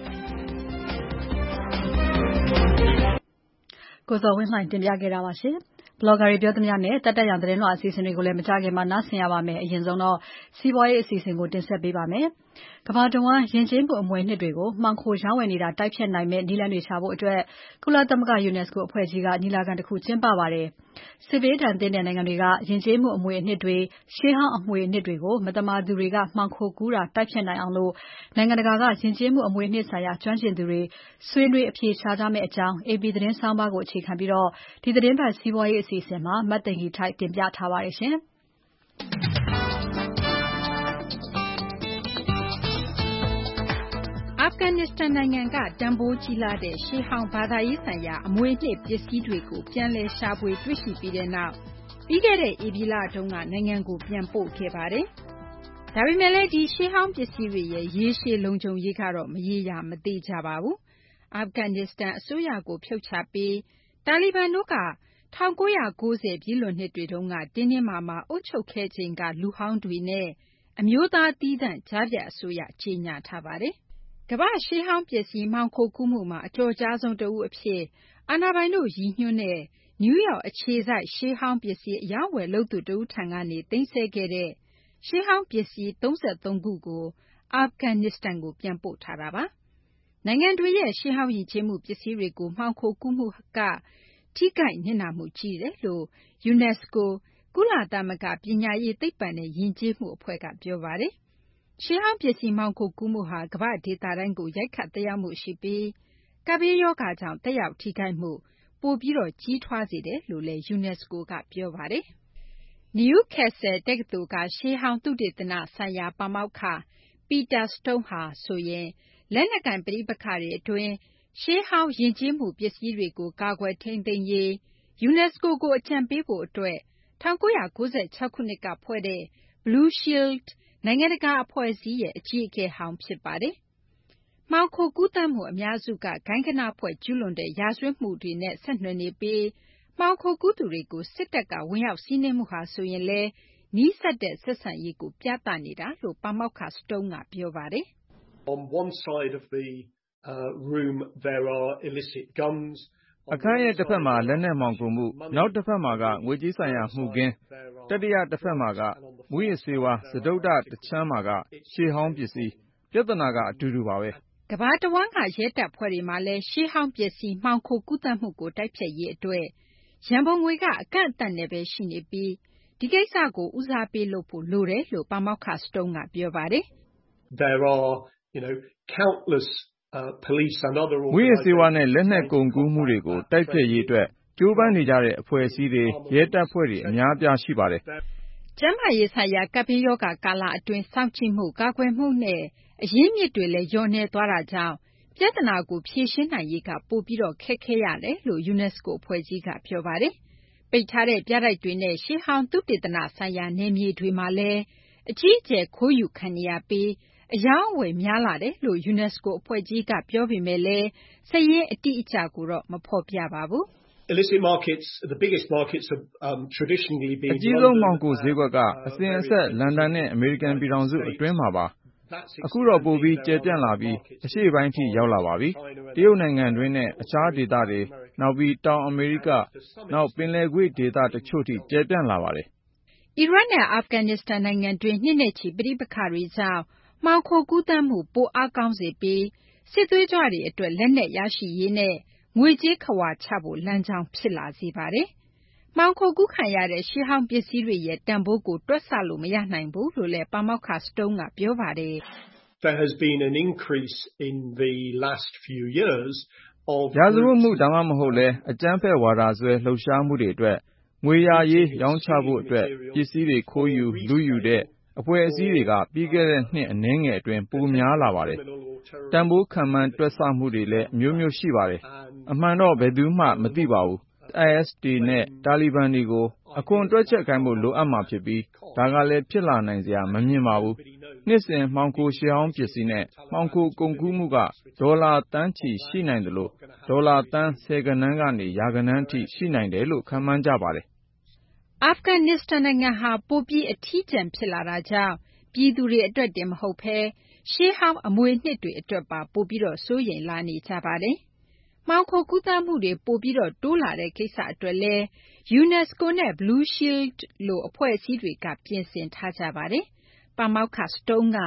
ကိုဇော်ဝင်းလှိုင်တင်ပြခဲ့တာပါရှင်ဘလော့ဂါတွေပြောသမျှနဲ့တက်တက်ရောင်သတင်းလွှာအစီအစဉ်တွေကိုလည်းမကြခင်မှာနားဆင်ရပါမယ်အရင်ဆုံးတော့စီးပွားရေးအစီအစဉ်ကိုတင်ဆက်ပေးပါမယ်ကမ္ဘာတဝန်းယဉ်ကျေးမှုအမွေအနှစ်တွေကိုမှောင်ခိုရောင်းဝယ်နေတာတိုက်ဖျက်နိုင်မဲ့နည်းလမ်းတွေရှာဖို့အတွက်ကုလသမဂ္ဂ UNESCO အဖွဲ့ကြီးကညီလာခံတစ်ခုကျင်းပပါတယ်စစ်ဘေးဒဏ်သင့်တဲ့နိုင်ငံတွေကယဉ်ကျေးမှုအမွေအနှစ်တွေရှေးဟောင်းအမွေအနှစ်တွေကိုမတမာသူတွေကမှောင်ခိုကူးတာတိုက်ဖျက်နိုင်အောင်လို့နိုင်ငံတကာကယဉ်ကျေးမှုအမွေအနှစ်ဆိုင်ရာကျွမ်းကျင်သူတွေဆွေးနွေးအဖြေရှာကြမယ့်အကြောင်း အေပီ သတင်းဆောင်းပါးကိုအခြေခံပြီးတော့ဒီသတင်းပတ်စီးပွားရေးအစီအစဉ်မှာမတ်သိင်္ဂီထိုက်တင်ပြထားပါတယ်ရှင်အာဖဂန်နစ္စတန်နိုင်ငံကတန်ဖိုးကြီးလာတဲ့ရှေးဟောင်းဘာသာရေးဆိုင်ရာအမွေအနှစ်ပစ္စည်းတွေကိုပြန်လည်ရှာဖွေတွေ့ရှိပြီးတဲ့နောက်ပြီးခဲ့တဲ့ဧပြီလတုန်းကနိုင်ငံကိုပြန်ပို့ခဲ့ပါတယ်။ဒါပေမဲ့လည်းဒီရှေးဟောင်းပစ္စည်းတွေရဲ့ရေရှည်လုံခြုံရေးကတော့မရေရာမသေးကြပါဘူး။အာဖဂန်နစ္စတန်အစိုးရကိုဖြုတ်ချပြီးတာလီဘန်တို့က၁၉၉၀ပြည့်လွန်နှစ်တွေတုန်းကတင်းတင်းမာမာအုပ်ချုပ်ခဲ့ချိန်ကလူဟောင်းတွေနဲ့အမျိုးသားသီးသန့်ကြားဖြတ်အစိုးရကြေညာထားပါတယ်။ကမ္ဘာ့ရှေးဟောင်းပစ္စည်းမှောင်ခိုကူးမှုမှာအကျော်ကြားဆုံးတဦးအဖြစ်အာဏာပိုင်တို့ရည်ညွှန်းတဲ့နယူးယောက်အခြေစိုက်ရှေးဟောင်းပစ္စည်းအရောင်းအဝယ်လုပ်သူတဦးထံကနေသိမ်းဆည်းခဲ့တဲ့ရှေးဟောင်းပစ္စည်း၃၃ခုကိုအာဖဂန်နစ္စတန်ကိုပြန်ပို့ထားတာပါ။နိုင်ငံတွေရဲ့ရှေးဟောင်းယဉ်ကျေးမှုပစ္စည်းတွေကိုမှောင်ခိုကူးမှုကထိခိုက်နစ်နာမှုကြီးတယ်လို့ UNESCO ကုလသမဂ္ဂပညာရေးသိပ္ပံနဲ့ယဉ်ကျေးမှုအဖွဲ့ကပြောပါတယ်။ရှေးဟောင်းပစ္စည်းမှောင်ခိုကူးမှုဟာကမ္ဘာ့ဒေသတိုင်းကိုရိုက်ခတ်သက်ရောက်မှုရှိပြီးကပ်ဘေးရောဂါကြောင့်သက်ရောက်ထိခိုက်မှုပိုပြီးကြီးထွားစေတယ်လို့လည်း UNESCO ကပြောပါတယ်။ Newcastle တက္ကသိုလ်ကရှေးဟောင်းသုတေသနဆိုင်ရာပါမောက္ခ Peter Stone ဟာဆိုရင်လက်နက်ကိုင်ပဋိပက္ခတွေအတွင်းရှေးဟောင်းယဉ်ကျေးမှုပစ္စည်းတွေကိုကာကွယ်ထိန်းသိမ်းရေး UNESCO ကိုအကြံပေးဖို့အတွက်၁၉၉၆ခုနှစ်ကဖွဲ့တဲ့ Blue Shield နိုင်ငံတကာအဖွဲ့အစည်းရဲ့အကြီးအကဲဟောင်းဖြစ်ပါတယ်။မှောင်ခိုကူးသန်းမှုအများစုကဂိုဏ်းဂဏဖွဲ့ကျူးလွန်တဲ့ရာဇဝတ်မှုတွေနဲ့ဆက်နွယ်နေပြီးမှောင်ခိုကူးသူတွေကိုစစ်တပ်ကဝင်ရောက်စီးနင်းမှုဟာဆိုရင်လည်းနီးစပ်တဲ့ဆက်ဆံရေးကိုပြသနေတာလို့ပါမောက္ခ Stone ကပြောပါတယ်။ On one side of the uh, room there are illicit guns အခန်းရဲ့တစ်ဖက်မှာလက်နက်မှောင်ခိုမှုနောက်တစ်ဖက်မှာကငွေကြေးဆိုင်ရာမှုကင်းတတိယတစ်ဖက်မှာကမူရစ်ဆေးဝါးစတုဒ္ဒတချမ်းမှာကရှေးဟောင်းပစ္စည်းပြဿနာကအတူတူပါပဲကမ္ဘာတဝန်းကရဲတပ်ဖွဲ့တွေမှာလည်းရှေးဟောင်းပစ္စည်းမှောင်ခိုကူးသန်းမှုကိုတိုက်ဖျက်ရေးအတွက်ရန်ပုံငွေကအကန့်အသတ်နဲ့ပဲရှိနေပြီးဒီကိစ္စကိုဦးစားပေးလုပ်ဖို့လိုတယ်လို့ပါမောက္ခ Stone ကပြောပါတယ် There are you know countless uh, police and other မူရစ်ဆေးဝါးနဲ့လက်နက်ကုန်ကူးမှုတွေကိုတိုက်ဖျက်ရေးအတွက်ကျိုးပမ်းနေကြတဲ့အဖွဲ့အစည်းတွေရဲတပ်ဖွဲ့တွေအများအပြားရှိပါတယ်ကျန်းမာရေးဆိုင်ရာကပ်ဘေးရောဂါကာလအတွင်းစောင့်ကြည့်မှုကာကွယ်မှုနဲ့အရင်းမြစ်တွေလည်းလျော့နည်းသွားတာကြောင့်ပြဿနာကိုဖြေရှင်းနိုင်ရေးကပိုပြီးတော့ခက်ခဲရတယ်လို့ UNESCO အဖွဲ့ကြီးကပြောပါတယ်။ပိတ်ထားတဲ့ပြတိုက်တွေနဲ့ရှေးဟောင်းသုတေသနဆိုင်ရာနယ်မြေတွေမှာလည်းအကြီးအကျယ်ခိုးယူခံနေရပြီးအယောင်းအဝယ်များလာတယ်လို့ UNESCO အဖွဲ့ကြီးကပြောပေမဲ့လည်းစာရင်းအတိအကျကိုတော့မဖော်ပြပါဘူး။ Illicit markets, the biggest markets have um, traditionally been အကြီးဆုံးမှောင်ခိုဈေးကွက်ကအစဉ်အဆက်လန်ဒန်နဲ့အမေရိကန်ပြည်ထောင်စုအတွင်းမှာပါအခုတော့ပိုပြီးကျယ်ပြန့်လာပြီးအရှေ့ပိုင်းထိရောက်လာပါပြီတရုတ်နိုင်ငံတွင်းနဲ့အခြားဒေသတွေနောက်ပြီးတောင်အမေရိကနောက်ပင်လယ်ကွေ့ဒေသတချို့ထိကျယ်ပြန့်လာပါတယ်အီရတ်နဲ့အာဖဂန်နစ္စတန်နိုင်ငံတွင်းနှစ်နဲ့ချီပဋိပက္ခတွေကြောင့်မှောင်ခိုကူးသန်းမှုပိုအားကောင်းစေပြီးစစ်သွေးကြွတွေအတွက်လက်နက်ရရှိရေးနဲ့ငွေကြေးခဝါချဖို့လမ်းကြောင်းဖြစ်လာစေပါတယ်။မှောင်ခိုကူးခံရတဲ့ရှေးဟောင်းပစ္စည်းတွေရဲ့တန်ဖိုးကိုတွက်ဆလို့မရနိုင်ဘူးလို့လည်းပါမောက္ခ Stone ကပြောပါတယ်။ There has been an increase in the last few years of ရာဇဝတ်မှုဒါမှမဟုတ်လဲအကြမ်းဖက်ဝါဒဆွဲလှုပ်ရှားမှုတွေအတွက်ငွေရရေးရောင်းချဖို့အတွက်ပစ္စည်းတွေခိုးယူလူယူတဲ့အဖွဲ့အစည်းတွေကပြီးခဲ့တဲ့နှစ်အနည်းငယ်အတွင်းပိုများလာပါတယ်။တန်ဖိုးခံမှန်းတွက်ဆမှုတွေလည်းအမျိုးမျိုးရှိပါတယ်။အမှန်တော့ဘယ်သူမှမသိပါဘူး။ အိုင်အက်စ် တွေနဲ့တာလီဘန်တွေကိုအခွန်တွက်ချက်ခိုင်းဖို့လိုအပ်မှာဖြစ်ပြီးဒါကလည်းဖြစ်လာနိုင်စရာမမြင်ပါဘူး။နှစ်စဉ်မှောင်ခိုရှေးဟောင်းပစ္စည်းနဲ့မှောင်ခိုကုန်ကူးမှုကဒေါ်လာသန်းချီရှိနိုင်သလိုဒေါ်လာသန်းဆယ်ဂဏန်းကနေရာဂဏန်းအထိရှိနိုင်တယ်လို့ခန့်မှန်းကြပါတယ်။အာဖဂန်နစ္စတန်နိုင်ငံဟာပိုပြီးအထီးကျန်ဖြစ်လာတာကြောင့်ပြည်သူတွေအတွက်တင်မဟုတ်ဘဲရှေးဟောင်းအမွေအနှစ်တွေအတွက်ပါပိုပြီးစိုးရိမ်လာနေကြပါတယ်။မှောင်ခိုကူးသန်းမှုတွေပိုပြီးတိုးလာတဲ့ကိစ္စအတွက်လည်း UNESCO နဲ့ Blue Shield လိုအဖွဲ့အစည်းတွေကပြင်ဆင်ထားကြပါတယ်။ပါမောက္ခ Stone က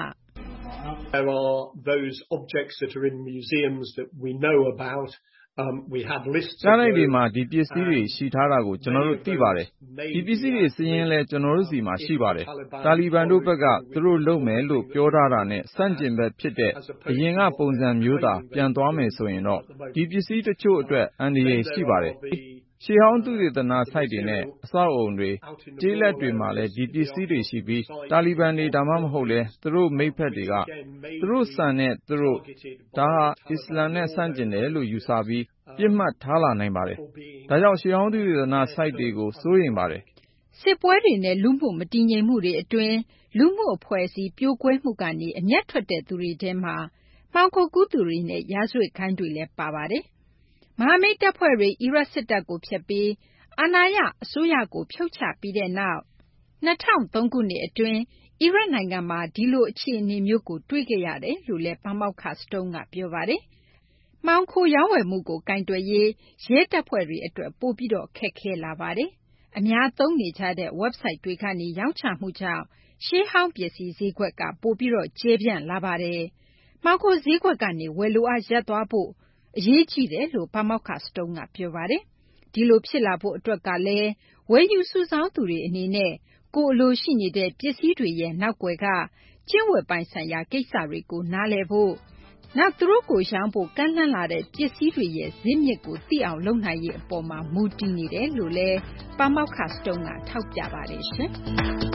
There are those objects that are in museums that we know about. Um, we have lists. ကြားလိုက်တွေမှာဒီပစ္စည်းတွေရှိထားတာကိုကျွန်တော်တို့သိပါတယ်။ဒီပစ္စည်းတွေစရင်လဲကျွန်တော်တို့စီမှာရှိပါတယ်။တာလီဘန်တို့ဘက်ကသူတို့လုပ်မယ်လို့ပြောထားတာနဲ့စန့်ကျင်ဘက်ဖြစ်တဲ့အရင်ကပုံစံမျိုးသာပြန်သွားမယ်ဆိုရင်တော့ဒီပစ္စည်းတချို့အတွက်အန္တရာယ်ရှိပါတယ်။ရှေးဟောင်းသုတေသနဆိုက်တွေနဲ့အဆောက်အုံတွေကျေးလက်တွေမှာလည်းဒီပစ္စည်းတွေရှိပြီးတာလီဘန်တွေဒါမှမဟုတ်လဲသူတို့မိတ်ဖက်တွေကသူတို့စံနဲ့သူတို့ဒါဟာအစ္စလာမ်နဲ့ဆန့်ကျင်တယ်လို့ယူဆပြီးပြစ်မှတ်ထားလာနိုင်ပါတယ်။ဒါကြောင့်ရှေးဟောင်းသုတေသနဆိုက်တွေကိုစိုးရိမ်ပါတယ်။စစ်ပွဲတွေနဲ့လူမှုမတည်ငြိမ်မှုတွေအတွင်းလူမှုအဖွဲ့အစည်းပြိုကွဲမှုကနေအမျက်ထွက်တဲ့သူတွေထဲမှာမှောင်ခိုကူးသူတွေနဲ့ရာဇဝတ်ဂိုဏ်းတွေလည်းပါပါတယ်။မဟာမိတ်တပ်ဖွဲ့တွေအီရတ်စစ်တပ်ကိုဖျက်ပြီးအာဏာရအစိုးရကိုဖြုတ်ချပြီးတဲ့နောက်၂၀၀၃ခုနှစ်အတွင်းအီရတ်နိုင်ငံမှာဒီလိုအခြေအနေမျိုးကိုတွေ့ခဲ့ရတယ်လို့လည်းပါမောက္ခ Stone ကပြောပါတယ်။မှောင်ခိုရောင်းဝယ်မှုကိုကိုင်တွယ်ရေးရဲတပ်ဖွဲ့တွေအတွက်ပိုပြီးခက်ခဲလာပါတယ်။အများသုံးနေကြတဲ့ website တွေကနေရောင်းချမှုကြောင့်ရှေးဟောင်းပစ္စည်းဈေးကွက်ကပိုပြီးကျယ်ပြန့်လာပါတယ်။မှောင်ခိုဈေးကွက်ကနေဝယ်လိုအားရပ်သွားဖို့အရေးကြီးတယ်လို့ပါမောက္ခ Stone ကပြောပါတယ်။ဒီလိုဖြစ်လာဖို့အတွက်ကလည်းဝယ်ယူစုဆောင်းသူတွေအနေနဲ့ကိုယ်အလိုရှိနေတဲ့ပစ္စည်းတွေရဲ့နောက်ကွယ်ကကျင့်ဝတ်ပိုင်းဆိုင်ရာကိစ္စတွေကိုနားလည်ဖို့နောက်သူတို့ကိုရောင်းဖို့ကမ်းလှမ်းလာတဲ့ပစ္စည်းတွေရဲ့ဇစ်မြစ်ကိုသိအောင်လုပ်နိုင်ရေးအပေါ်မှာမူတည်နေတယ်လို့လည်းပါမောက္ခ Stone ကထောက်ပြပါတယ်ရှင်။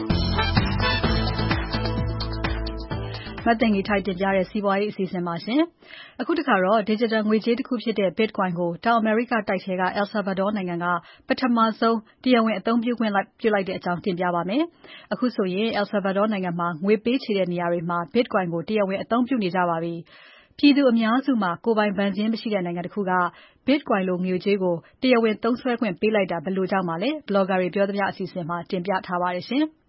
မသိင်္ဂီထိုက်တင်ပြတဲ့စီးပွားရေးအစီအစဉ်ပါရှင်။အခုတစ်ခါတော့ digital ငွေကြေးတစ်ခုဖြစ်တဲ့ Bitcoin ကိုတောင်အမေရိကတိုက်ထဲက El Salvador နိုင်ငံကပထမဆုံးတရားဝင်အသုံးပြုခွင့်ပြုလိုက်တဲ့အကြောင်းတင်ပြပါမယ်။အခုဆိုရင် El Salvador နိုင်ငံမှာငွေပေးချေတဲ့နေရာတွေမှာ Bitcoin ကိုတရားဝင်အသုံးပြုနေကြပါပြီ။ပြည်သူအများစုမှာကိုယ်ပိုင်ဘဏ်စာရင်းမရှိတဲ့နိုင်ငံတစ်ခုက Bitcoin လိုငွေကြေးကိုတရားဝင်သုံးစွဲခွင့်ပေးလိုက်တာဘယ်လိုကြောင့်ပါလဲ။ Blogger တွေပြောသမျှအစီအစဉ်မှာတင်ပြထားပါတယ်ရှင်။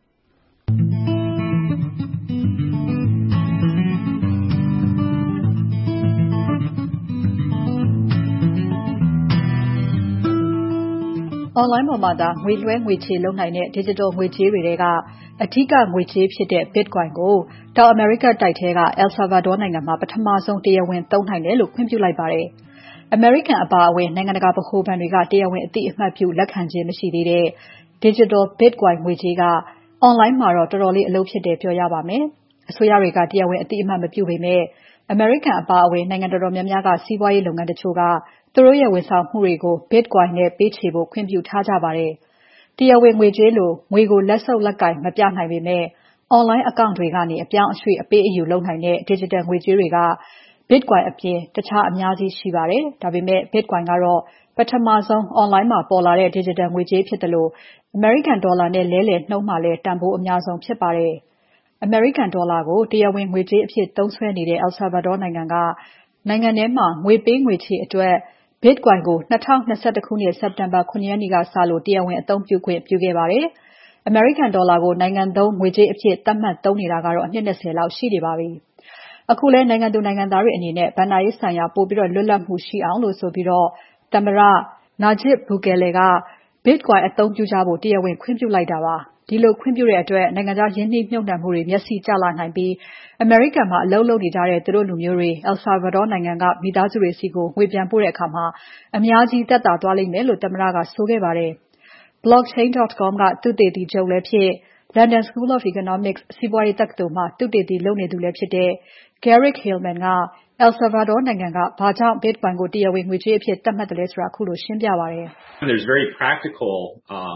Online ပေါ်မှာသာငွေလွှဲငွေချေလုပ်နိုင်တဲ့ digital ငွေကြေးတွေထဲကအဓိကငွေကြေးဖြစ်တဲ့ Bitcoin ကိုတောင်အမေရိကတိုက်ထဲက El Salvador နိုင်ငံမှာပထမဆုံးတရားဝင်သုံးနိုင်တယ်လို့ခွင့်ပြုလိုက်ပါတယ်။ အမေရိကန်အပါအဝင်နိုင်ငံတကာဗဟိုဘဏ်တွေကတရားဝင်အသိအမှတ်ပြုလက်ခံခြင်းမရှိသေးတဲ့ Digital Bitcoin ငွေကြေးက Online မှာတော့တော်တော်လေးအလုပ်ဖြစ်တယ်ပြောရပါမယ်။အစိုးရတွေကတရားဝင်အသိအမှတ်မပြုပေမဲ့အမေရိကန်အပါအဝင်နိုင်ငံတော်တော်များများကစီးပွားရေးလုပ်ငန်းတချို့ကသူတို့ရဲ့ဝန်ဆောင်မှုတွေကို Bitcoin နဲ့ပေးချေဖို့ခွင့်ပြုထားကြပါတယ်။တရားဝင်ငွေကြေးလိုငွေကိုလက်ဆုပ်လက်ကိုင်မပြနိုင်ပေမဲ့ Online account တွေကနေအပြောင်းအရွှေ့အပေးအယူလုပ်နိုင်တဲ့ Digital ငွေကြေးတွေက Bitcoin အပြင်တခြားအများကြီးရှိပါတယ်။ဒါပေမဲ့ Bitcoin ကတော့ပထမဆုံး Online မှာပေါ်လာတဲ့ Digital ငွေကြေးဖြစ်တယ်လို့အမေရိကန်ဒေါ်လာနဲ့လဲလှယ်နှုန်းမှာလည်းတန်ဖိုးအများဆုံးဖြစ်ပါတယ်။အမေရိကန်ဒေါ်လာကိုတရားဝင်ငွေကြေးအဖြစ်သုံးစွဲနေတဲ့ El Salvador နိုင်ငံကနိုင်ငံထဲမှာငွေပေးငွေချေအတွက် Bitcoin ကို၂၀၂၁ခုနှစ်စက်တင်ဘာခုနှစ်ရက်နေ့ကစလို့တရားဝင်အသုံးပြုခွင့်ပြုခဲ့ပါတယ်။ အမေရိကန်ဒေါ်လာကိုနိုင်ငံသုံးငွေကြေးအဖြစ်သတ်မှတ်သုံးနေတာကတော့အနှစ်၂၀လောက်ရှိနေပါပြီ။အခုလဲနိုင်ငံသူနိုင်ငံသားတွေအနေနဲ့ဘဏ္ဍာရေးဆိုင်ရာပိုပြီးလွတ်လပ်မှုရှိအောင်လို့ဆိုပြီးသမ္မတ Nayib Bukele က Bitcoin အသုံးပြုကြဖို့တရားဝင်ခွင့်ပြုလိုက်တာပါ။ဒီလိုခွင့်ပြုတဲ့အတွက်နိုင်ငံခြားရင်းနှီးမြှုပ်နှံမှုတွေမျက်စိကျလာနိုင်ပြီးအမေရိကန်မှာအလုပ်လုပ်နေကြတဲ့သူတို့လူမျိုးတွေ El Salvador နိုင်ငံကမိသားစုတွေဆီကိုငွေပြန်ပို့တဲ့အခါအများကြီးသက်သာသွားလိမ့်မယ်လို့သမ္မတကဆိုခဲ့ပါတယ်။ blockchain dot com ကသုတေသီချုပ်လည်းဖြစ် London School of Economics စီးပွားရေးတက္ကသိုလ်မှာသုတေသီလုပ်နေသူလည်းဖြစ်တဲ့ Garrick Hillman က El Salvador နိုင်ငံကဘာကြောင့် Bitcoin ကိုတရားဝင်ငွေကြေးအဖြစ်သတ်မှတ်သလဲဆိုတာခုလိုရှင်းပြပါတယ်။ There's very practical um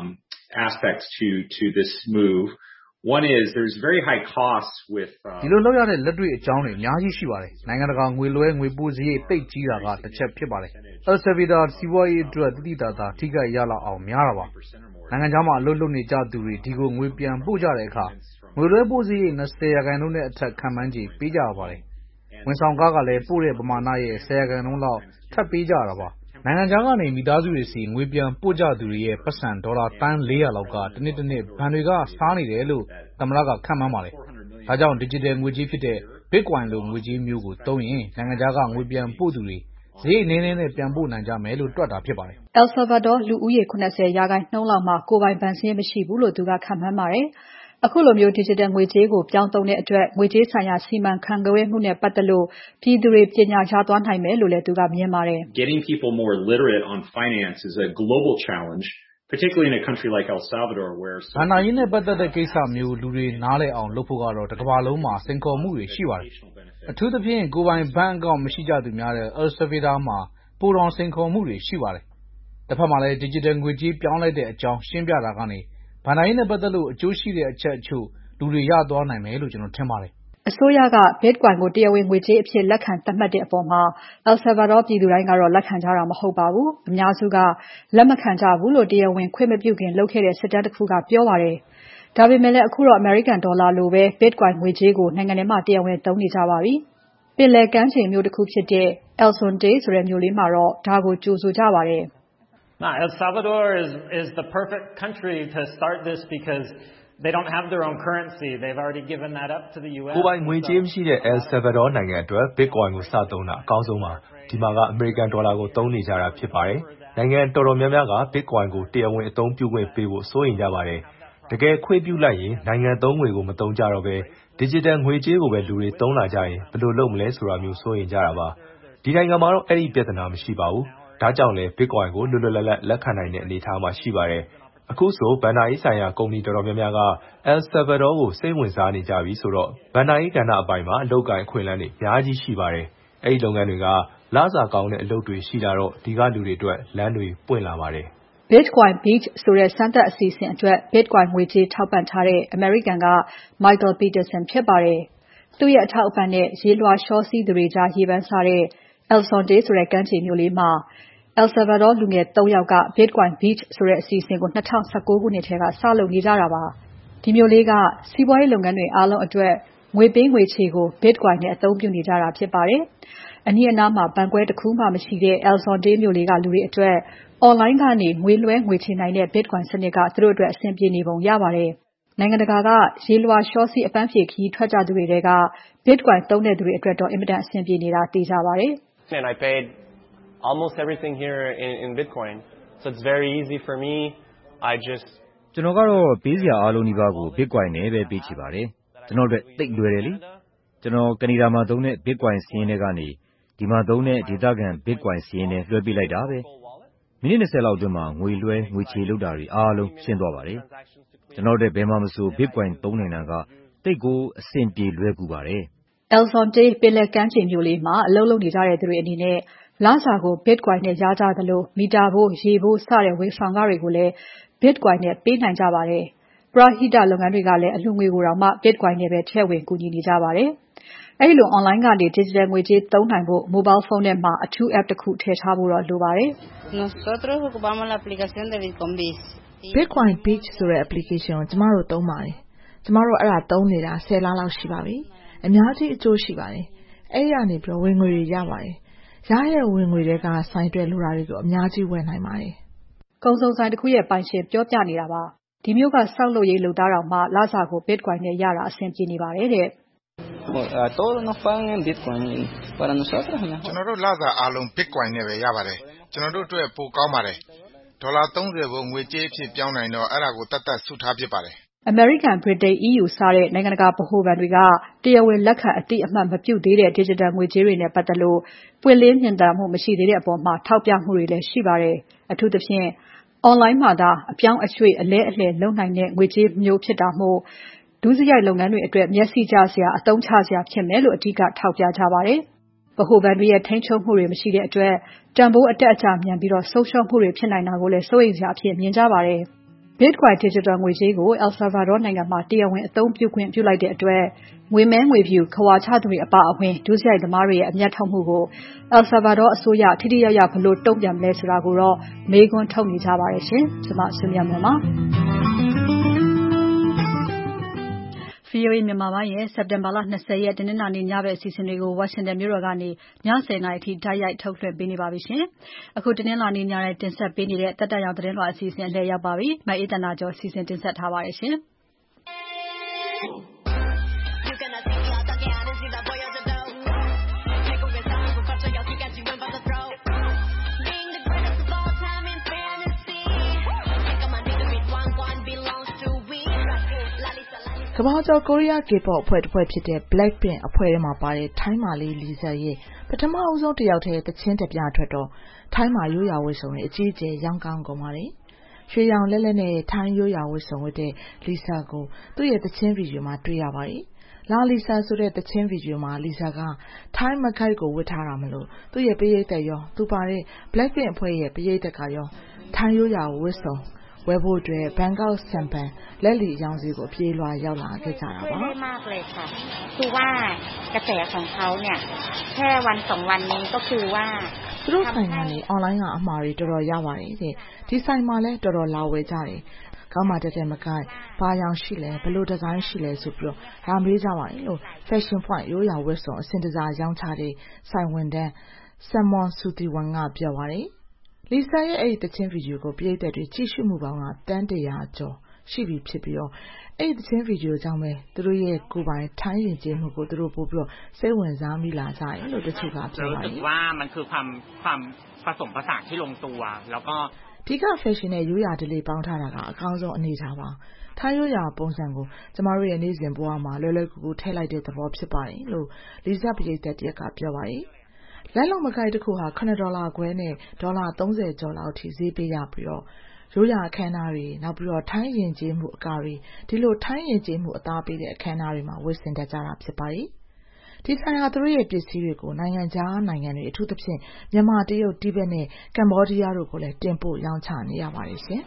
aspects to to this move. One is there's very high costs with ဒီလိုလောက်ရတဲ့လက်တွေ့အကြောင်းတွေအများကြီးရှိပါတယ်။နိုင်ငံတကာငွေလွှဲငွေပို့စရိတ်တိတ်ကြီးတာကတစ်ချက်ဖြစ်ပါတယ်။ El Salvador စီးပွားရေးအတွက်တိတိတသာထိခိုက်ရလောက်အောင်များတာပါ။နိုင်ငံခြားမှာအလုပ်လုပ်နေကြသူတွေဒီကိုငွေပြန်ပို့ကြတဲ့အခါငွေလွှဲပို့စရိတ်twentyရာခိုင်နှုန်းနဲ့အထက်ခံမှန်းခြေပေးကြရပါတယ်။ဝန်ဆောင်ကားကလည်းပို့တဲ့ပမာဏရဲ့tenရာခိုင်နှုန်းလောက်ထပ်ပေးကြရတာပါ။နိုင်ငံခြားကနေမိသားစုတွေစီငွေပြန်ပို့ကြသူတွေရဲ့ပတ်စံဒေါ်လာသန်းfour hundredလောက်ကတစ်နှစ်တစ်နှစ်ဘဏ်တွေကစားနေတယ်လို့သမ္မတကခန့်မှန်းပါတယ်။ဒါကြောင့် digital ငွေကြေးဖြစ်တဲ့ Bitcoin လိုငွေကြေးမျိုးကိုသုံးရင်နိုင်ငံခြားကငွေပြန်ပို့သူတွေစရိတ်နည်းနည်းနဲ့ပြန်ပို့နိုင်ကြမယ်လို့တွက်တာဖြစ်ပါတယ်။ El Salvador လူဦးရေseventyရာခိုင်နှုန်းလောက်မှာကိုယ်ပိုင်ဘဏ်စာရင်းမရှိဘူးလို့သူကခန့်မှန်းပါတယ်။အခုလိုမျိုး digital ငွေကြေးကိုပြောင်းသုံးတဲ့အတွက်ငွေကြေးဆိုင်ရာစီမံခန့်ခွဲမှုနဲ့ပတ်သက်လို့ပြည်သူတွေပညာရသွားနိုင်မယ်လို့လည်းသူကမြင်ပါတယ်။ Getting people more literate on finance is a global challenge, particularly in a country like El Salvador where ဘဏ္ဍာရေးနဲ့ပတ်သက်တဲ့ကိစ္စမျိုးလူတွေနားလည်အောင်လုပ်ဖို့ကတော့တစ်ကမ္ဘာလုံးမှာစိန်ခေါ်မှုတွေရှိပါတယ်။အထူးသဖြင့်ကိုယ်ပိုင်ဘဏ်အကောင့်မရှိကြသူများတဲ့ El Salvador မှာပိုတောင်စိန်ခေါ်မှုတွေရှိပါတယ်။တစ်ဖက်မှာလည်း digital ငွေကြေးပြောင်းလဲတဲ့အကြောင်းရှင်းပြတာကနေဘဏ္ဍာရေးနဲ့ပတ်သက်လို့အကျိုးရှိတဲ့အချက်အချို့လူတွေရသွားနိုင်မယ်လို့ကျွန်တော်ထင်ပါတယ်။အစိုးရက Bitcoin ကိုတရားဝင်ငွေကြေးအဖြစ်လက်ခံသတ်မှတ်တဲ့အပေါ်မှာ El Salvador ပြည်သူတိုင်းကတော့လက်ခံကြတာမဟုတ်ပါဘူး။အများစုကလက်မခံကြဘူးလို့တရားဝင်ခွင့်မပြုခင်လုပ်ခဲ့တဲ့စစ်တမ်းတစ်ခုကပြောပါတယ်။ဒါပေမဲ့လည်းအခုတော့ American ဒေါ်လာလိုပဲ Bitcoin ငွေကြေးကိုနိုင်ငံထဲမှာတရားဝင်သုံးနေကြပါပြီ။ပင်လယ်ကမ်းခြေမြို့တစ်ခုဖြစ်တဲ့ El Zonte ဆိုတဲ့မြို့လေးမှာတော့ဒါကိုကြိုဆိုကြပါတယ်။ El Salvador is is the perfect country to start this because they don't have their own currency. They've already given that up to the U S. ကိုယ်ပိုင်ငွေကြေးမရှိတဲ့ El Salvador နိုင်ငံအတွက် Bitcoin ကိုစသုံးတာအကောင်းဆုံးပါ။ဒီမှာက American ဒေါ်လာကိုသုံးနေကြတာဖြစ်ပါတယ်။နိုင်ငံတော်တော်များများက Bitcoin ကိုတရားဝင်အသုံးပြုခွင့်ပေးဖို့စိုးရိမ်ကြပါတယ်။တကယ်ခွင့်ပြုလိုက်ရင်နိုင်ငံသုံးငွေကိုမသုံးကြတော့ဘဲ Digital ငွေကြေးကိုပဲလူတွေသုံးလာကြရင်ဘယ်လိုလုပ်မလဲဆိုတာမျိုးစိုးရိမ်ကြတာပါ။ဒီနိုင်ငံမှာတော့အဲ့ဒီပြဿနာမရှိပါဘူး။ဒါကြောင့်လဲ Bitcoin ကိုလွတ်လွတ်လပ်လပ်လက်ခံနိုင်တဲ့အနေအထားမှာရှိပါတယ်။အခုဆိုဘဏ္ဍာရေးဆိုင်ရာကုမ္ပဏီတော်တော်များများက El Salvador ကိုစိတ်ဝင်စားနေကြပြီဆိုတော့ဘဏ္ဍာရေးကဏ္ဍအပိုင်းမှာအလုပ်အကိုင်အခွင့်အလမ်းတွေအများကြီးရှိပါတယ်။အဲ့ဒီလုပ်ငန်းတွေကလစာကောင်းတဲ့အလုပ်တွေရှိလာတော့ဒီကလူတွေအတွက်လမ်းတွေပွင့်လာပါတယ်။ Bitcoin Beach ဆိုတဲ့စမ်းသပ်အစီအစဉ်အတွက် Bitcoin ငွေကြေးထောက်ပံ့ထားတဲ့ American က Michael Peterson ဖြစ်ပါတယ်။သူ့ရဲ့အထောက်အပံ့နဲ့ရေလွှာရှောစီးသူတွေကြားရေပန်းစားတဲ့ El Zonte ဆိုတဲ့ကမ်းခြေမြို့လေးမှာ El Salvador လူငယ်threeယောက်က Bitcoin Beach ဆိုတဲ့အစီအစဉ်ကိုtwenty nineteenခုနှစ်ထဲကစလုပ်နေကြတာပါ။ဒီမြို့လေးကစီးပွားရေးလုပ်ငန်းတွေအားလုံးအတွက်ငွေပေးငွေချေကို Bitcoin နဲ့အသုံးပြုနေကြတာဖြစ်ပါတယ်။အနီးအနားမှာဘဏ်ခွဲတစ်ခုမှမရှိတဲ့ El Zonte မြို့လေးကလူတွေအတွက် online ကနေငွေလွှဲငွေချေနိုင်တဲ့ Bitcoin စနစ်ကသူတို့အတွက်အဆင်ပြေနေပုံရပါတယ်။နိုင်ငံတကာကရေလွှာရှောစီးအပန်းဖြေခရီးထွက်ကြသူတွေထဲက Bitcoin သုံးတဲ့သူတွေအတွက်တော့အင်မတန်အဆင်ပြေနေတာသိကြပါတယ်။ And I paid almost everything here in in Bitcoin. So it's very easy for me. I just ကျွန်တော်ကတော့ပေးစရာအားလုံးဒီပါကို Bitcoin နဲ့ပဲပေးချေပါတယ်။ကျွန်တော်တို့သိပ်လွယ်တယ်လေ။ကျွန်တော်ကနေဒါမှာသုံးတဲ့ Bitcoin စာရင်းတွေကနေဒီမှာသုံးတဲ့ဒေသခံ Bitcoin စာရင်းတွေလွှဲပေးလိုက်တာပဲ။မိနစ်twentyလောက်အတွင်းမှာငွေလွှဲငွေချေလုပ်တာတွေအားလုံးရှင်းသွားပါတယ်။ကျွန်တော်တို့ဘယ်မှာမဆို Bitcoin သုံးနိုင်တာကသိပ်ကိုအဆင်ပြေလွယ်ကူပါတယ်။ El Zonte ပင်လယ်ကမ်းခြေမြို့လေးမှာအလုပ်လုပ်နေကြတဲ့သူတွေအနေနဲ့လစာကို Bitcoin နဲ့ရကြသလိုမီတာဖိုး၊ရေဖိုးစတဲ့ဝန်ဆောင်ခတွေကိုလည်း Bitcoin နဲ့ပေးနိုင်ကြပါတယ်။ပရဟိတလုပ်ငန်းတွေကလည်းအလှူငွေကိုတောင်မှ Bitcoin နဲ့ပဲထည့်ဝင်ကူညီနေကြပါတယ်။အဲဒီလို online ကနေ digital ငွေကြေးသုံးနိုင်ဖို့ mobile phone ထဲမှာအထူး app တစ်ခုထည့်ထားဖို့တော့လိုပါတယ်။ Nosotros ocupamos la aplicación de Bitcoin Beach. Bitcoin Beach ဆိုတဲ့ application ကိုကျမတို့သုံးပါတယ်။ကျမတို့အဲ့ဒါသုံးနေတာtenလလောက်ရှိပါပြီ။အများကြီးအကျိုးရှိပါတယ်။အဲ့ဒီကနေပြီးဝင်ငွေတွေရပါတယ်။ရတဲ့ဝင်ငွေတွေကဆိုင်တွဲလိုတာတွေကိုအများကြီးဝယ်နိုင်ပါတယ်။ကုန်စုံဆိုင်တစ်ခုရဲ့ပိုင်ရှင်ပြောပြနေတာပါ။ဒီမျိုးကဆောက်လုပ်ရေးလုပ်သားတော်မှလစာကို Bitcoin နဲ့ရတာအဆင်ပြေနေပါတယ်တဲ့။ todos nos pagan en Bitcoin para nosotros ကျွန်တော်တို့လစာအားလုံး Bitcoin နဲ့ပဲရပါတယ်။ကျွန်တော်တို့အတွက်ပိုကောင်းပါတယ်။ဒေါ်လာthirtyကိုငွေကြေးအဖြစ်ပြောင်းနိုင်တော့အဲ့ဒါကိုတတ်တတ်စုထားဖြစ်ပါတယ်။ American, Britain, E U စတဲ့နိုင်ငံတကာဗဟိုဘဏ်တွေကတရားဝင်လက်ခံအသိအမှတ်မပြုသေးတဲ့ digital ငွေကြေးတွေနဲ့ပတ်သက်လို့ပွင့်လင်းမြင်သာမှုမရှိသေးတဲ့အပေါ်မှာထောက်ပြမှုတွေလည်းရှိပါတယ်။အထူးသဖြင့် online မှာသာအပြောင်းအရွှေ့အလဲအလှယ်လုပ်နိုင်တဲ့ငွေကြေးမျိုးဖြစ်တာမို့ဒုစရိုက်လုပ်ငန်းတွေအတွက်မျက်စိကျစရာအသုံးချစရာဖြစ်မယ်လို့အဓိကထောက်ပြကြပါတယ်။ဗဟိုဘဏ်တွေရဲ့ထိန်းချုပ်မှုတွေမရှိတဲ့အတွက်တန်ဖိုးအတက်အကျမြန်ပြီးဆုံးရှုံးမှုတွေဖြစ်နိုင်တာကိုလည်းစိုးရိမ်စရာအဖြစ်မြင်ကြပါတယ်။ Bitcoin digital ငွေကြေးကို El Salvador နိုင်ငံမှာတရားဝင်အသုံးပြုခွင့်ပြုလိုက်တဲ့အတွက်ငွေမဲငွေဖြူခဝါချသူတွေအပါအဝင်ဒုစရိုက်သမားတွေရဲ့အမျက်ထုတ်မှုကို El Salvador အစိုးရထိထိရောက်ရောက်ဘယ်လိုတုံ့ပြန်မလဲဆိုတာကိုတော့မေးခွန်းထုတ်နေကြပါတယ်ရှင်။ကျွန်မဆွေမြတ်မွန်ပါ။ဗွီအိုအေမြန်မာပိုင်းရဲ့စက်တင်ဘာလ၂၀ရက်တနင်္လာနေ့ညဘက်အစီအစဉ်တွေကိုဝါရှင်တန်မြို့တော်ကနေညဆယ်နာရီအထိတိုက်ရိုက်ထုတ်လွှင့်ပေးနေပါပြီရှင်။အခုတနင်္လာနေ့ညနဲ့တင်ဆက်ပေးနေတဲ့တက်တက်ရောင်သတင်းလွှာအစီအစဉ်အလှည့်ရောက်ပါပြီ။မအေးတနာကျော်စီစဉ်တင်ဆက်ထားပါတယ်ရှင်။ကမ္ဘာကျော်ကိုရီးယား K-pop အဖွဲ့တစ်ဖွဲ့ဖြစ်တဲ့ Blackpink အဖွဲ့ထဲမှာပါတဲ့ထိုင်းမာလေး Lisa ရဲ့ပထမအဆုံးတစ်ယောက်တည်းသချင်းတစ်ပြထွက်တော့ထိုင်းမာရိုးရာဝတ်စုံတွေအကြီးအကျယ်ရောင်းကောင်းကုန်ပါတယ်။ရွှေရောင်လက်လက်နဲ့ထိုင်းရိုးရာဝတ်စုံဝတ်တဲ့ Lisa ကိုသူ့ရဲ့သချင်းဗီဒီယိုမှာတွေ့ရပါတယ်။ La Lisa ဆိုတဲ့သချင်းဗီဒီယိုမှာ Lisa ကထိုင်းမခိုက်ကိုဝတ်ထားတာမလို့သူ့ရဲ့ပရိသတ်ရောသူပါတဲ့ Blackpink အဖွဲ့ရဲ့ပရိသတ်ကရောထိုင်းရိုးရာဝတ်စုံဝယ်ဖို့အတွက် Bangkok Sampan လက်လီရောင်စီကိုအပြေးလွှာရောက်လာခဲ့ကြတာပါ။มากเลยค่ะคือว่ากระแสของเขาเนี่ยแค่วันสองวันนี้ก็คือว่าသူတို့ဆိုင်ကနေ online ကအမှားတွေတော်တော်ရပါတယ်တဲ့ဒီဆိုင်မှာလည်းတော်တော်လာဝယ်ကြတယ်ကောင်းမှတက်တဲ့မကိုက်ဘာရောင်ရှိလဲဘယ်လိုဒီဇိုင်းရှိလဲဆိုပြီးတော့ဒါမေးကြပါတယ်လို့ Fashion Point ရိုးရာဝတ်စုံအစင်တစားရောင်းချတဲ့ဆိုင်ဝန်တန်း Samon Sutiwan ကပြောပါတယ်Lisa ရဲ့အဲ့ဒီသချင်းဗီဒီယိုကိုပရိသတ်တွေကြည့်ရှုမှုပေါင်းကတန်းတရာကျော်ရှိပြီဖြစ်ပြီးတော့အဲ့ဒီသချင်းဗီဒီယိုကြောင့်ပဲသူတို့ရဲ့ကိုယ်ပိုင်ထိုင်းရင်ကျေးမှုကိုသူတို့ပို့ပြီးတော့စိတ်ဝင်စားမိလာကြတယ်လို့တချို့ကပြောပါတယ်။ว่ามันคือความความผสมผสานที่ลงตัวแล้วก็ဒီက fashion နဲ့ရိုးရာဓလေ့ပေါင်းထားတာကအကောင်းဆုံးအနေထားပါထိုင်းရိုးရာပုံစံကိုကျမတို့ရဲ့နေ့စဉ်ဘဝမှာလွယ်လွယ်ကူကူထည့်လိုက်တဲ့သဘောဖြစ်ပါတယ်လို့ Lisa ပရိသတ်တရက်ကပြောပါတယ်လက်လုံးမကိုက်တစ်ခုဟာခုနှစ်ဒေါ်လာခွဲနဲ့ဒေါ်လာသုံးဆယ်ကျော်လောက်ထိဈေးပေးရပြီးတော့ရိုးရာအခမ်းအနားတွေနောက်ပြီးတော့ထိုင်းရင်ကျေးမှုအကာတွေဒီလိုထိုင်းရင်ကျေးမှုအသားပေးတဲ့အခမ်းအနားတွေမှာဝတ်ဆင်တတ်ကြတာဖြစ်ပါတယ်ဒီဆိုင်ဟာသူတို့ရဲ့ပစ္စည်းတွေကိုနိုင်ငံခြားနိုင်ငံတွေအထူးသဖြင့်မြန်မာတရုတ်တိဘက်နဲ့ကမ္ဘောဒီးယားတို့ကိုလည်းတင်ပို့ရောင်းချနေရပါတယ်ရှင်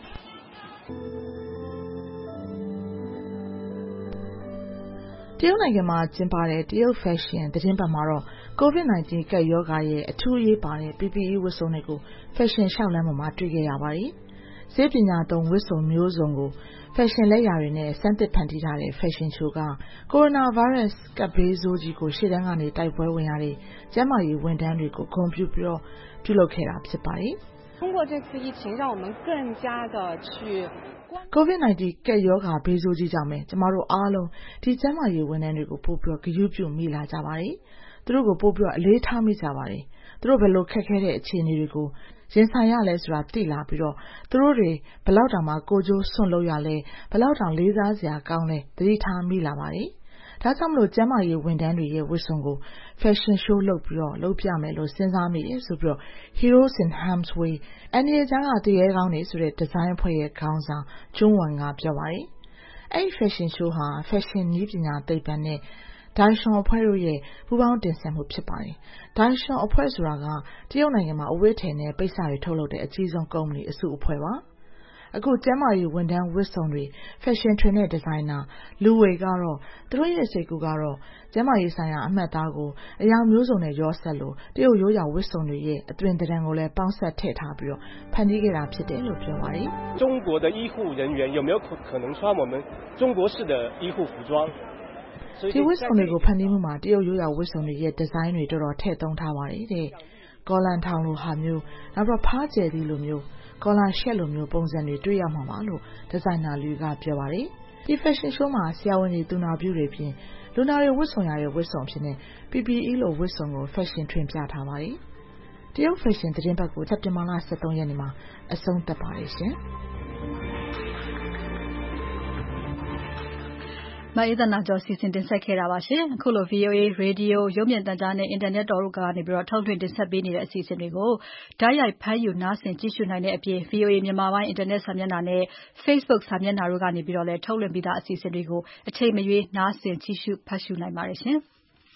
တရုတ်နိုင်ငံမှာကျင်းပတဲ့တရုတ် Fashion သတင်းပတ်မှာတော့ ကိုဗစ်-၁၉ ကပ်ရောဂါရဲ့အထူးအရေးပါတဲ့ P P E ဝတ်စုံတွေကို Fashion ရှောက်လမ်းပေါ်မှာတွေ့ခဲ့ရပါတယ်။ဆေးပညာသုံးဝတ်စုံမျိုးစုံကို Fashion လက်ရာတွေနဲ့စမ်းသစ်ဖန်တီးထားတဲ့ Fashion Show က Coronavirus ကပ်ဘေးဆိုးကြီးကိုရှေ့တန်းကနေတိုက်ပွဲဝင်ရတဲ့ကျန်းမာရေးဝန်ထမ်းတွေကိုဂုဏ်ပြုပြီးတော့ပြုလုပ်ခဲ့တာဖြစ်ပါတယ်။通过这次疫情让我们更加的去ကိုဗစ်-၁၉ ကပ်ရောဂါဘေးဆိုးကြီးကြောင့်ပဲကျမတို့အားလုံးဒီကျန်းမာရေးဝန်ထမ်းတွေကိုပို့ပြီးတော့ဂရုပြုမိလာကြပါတယ်။သူတို့ကိုပို့ပြီးတော့အလေးထားမိကြပါတယ်။သူတို့ဘယ်လိုခက်ခဲတဲ့အခြေအနေတွေကိုရင်ဆိုင်ရလဲဆိုတာသိလာပြီးတော့သူတို့တွေဘယ်လောက်တောင်မှကိုကြိုးစွန့်လို့ရလဲဘယ်လောက်တောင်လေးစားစရာကောင်းလဲသတိထားမိလာပါတယ်။ဒါကြောင့်မလို့ကျန်းမာရေးဝန်ထမ်းတွေရဲ့ဝတ်စုံကို Fashion Show လုပ်ပြီးတော့လုပ်ပြမယ်လို့စဉ်းစားမိတယ်ဆိုပြီးတော့ Heroes in Harm's Way အန်ဒီရဲ့ကြားကတရေကောင်းနေဆိုတဲ့ဒီဇိုင်းအဖွဲ့ရဲ့ခေါင်းဆောင်ကျွန်းဝန်ကပြောပါတယ်။အဲ့ဒီ Fashion Show ဟာ Fashion နည်းပညာသိပ္ပံနဲ့ဒိုင်ရှွန်အဖွဲ့တို့ရဲ့ပူးပေါင်းတင်ဆက်မှုဖြစ်ပါတယ်။ဒိုင်ရှွန်အဖွဲ့ဆိုတာကတရုတ်နိုင်ငံမှာအဝတ်ထည်နဲ့ပိတ်စတွေထုတ်လုပ်တဲ့အကြီးဆုံးကုမ္ပဏီအစုအဖွဲ့ပါ။အခုကျန်းမာရေးဝန်ထမ်းဝတ်စုံတွေ Fashion Trend နဲ့ဒီဇိုင်နာလူဝေကတော့သူတို့ရဲ့စိတ်ကူးကတော့ကျန်းမာရေးဆိုင်ရာအမှတ်အသားကိုအရာမျိုးစုံနဲ့ရောဆက်လို့တရုတ်ရိုးရာဝတ်စုံတွေရဲ့အသွင်သဏ္ဍာန်ကိုလည်းပေါင်းစပ်ထည့်ထားပြီးတော့ဖန်တီးခဲ့တာဖြစ်တယ်လို့ပြောပါတယ်။中国的医护人员有没有可能穿我们中国式的医护服装？ ဒီဝတ်စုံတွေကိုဖန်တီးမှုမှာတရုတ်ရိုးရာဝတ်စုံတွေရဲ့ဒီဇိုင်းတွေတော်တော်ထည့်သုံးထားပါတယ်တဲ့။ကော်လန်ထောင်လိုဟာမျိုးနောက်တော့ဖားကျယ်သီးလိုမျိုးကော်လာရှက်လိုမျိုးပုံစံတွေတွေ့ရမှာပါလို့ဒီဇိုင်နာလူကပြောပါတယ်။ဒီ Fashion Show မှာဆရာဝန်တွေသူနာပြုတွေပြင်လူနာတွေဝတ်စုံရတဲ့ဝတ်စုံဖြစ်နေ P P E လို့ဝတ်စုံကို Fashion ထွင်ပြထားပါတယ်။တရုတ် Fashion သတင်းပတ်ကိုစက်တင်ဘာလ၁၃ရက်နေ့မှာအဆုံးသတ်ပါတယ်ရှင်။မအေးသနာကျော်စီစဉ်တင်ဆက်ခဲ့တာပါရှင်။အခုလို V O A Radio ရုပ်မြင်သံကြားနဲ့ Internet တော်တို့ကနေပြီးတော့ထုတ်လွှင့်တင်ဆက်ပေးနေတဲ့အစီအစဉ်တွေကိုဓာတ်ရိုက်ဖမ်းယူနားဆင်ကြည့်ရှုနိုင်တဲ့အပြင် V O A မြန်မာပိုင်း Internet စာမျက်နှာနဲ့ Facebook စာမျက်နှာတို့ကနေပြီးတော့လည်းထုတ်လွှင့်ပြီးသားအစီအစဉ်တွေကိုအချိန်မရွေးနားဆင်ကြည့်ရှုဖတ်ရှုနိုင်ပါတယ်ရှင်။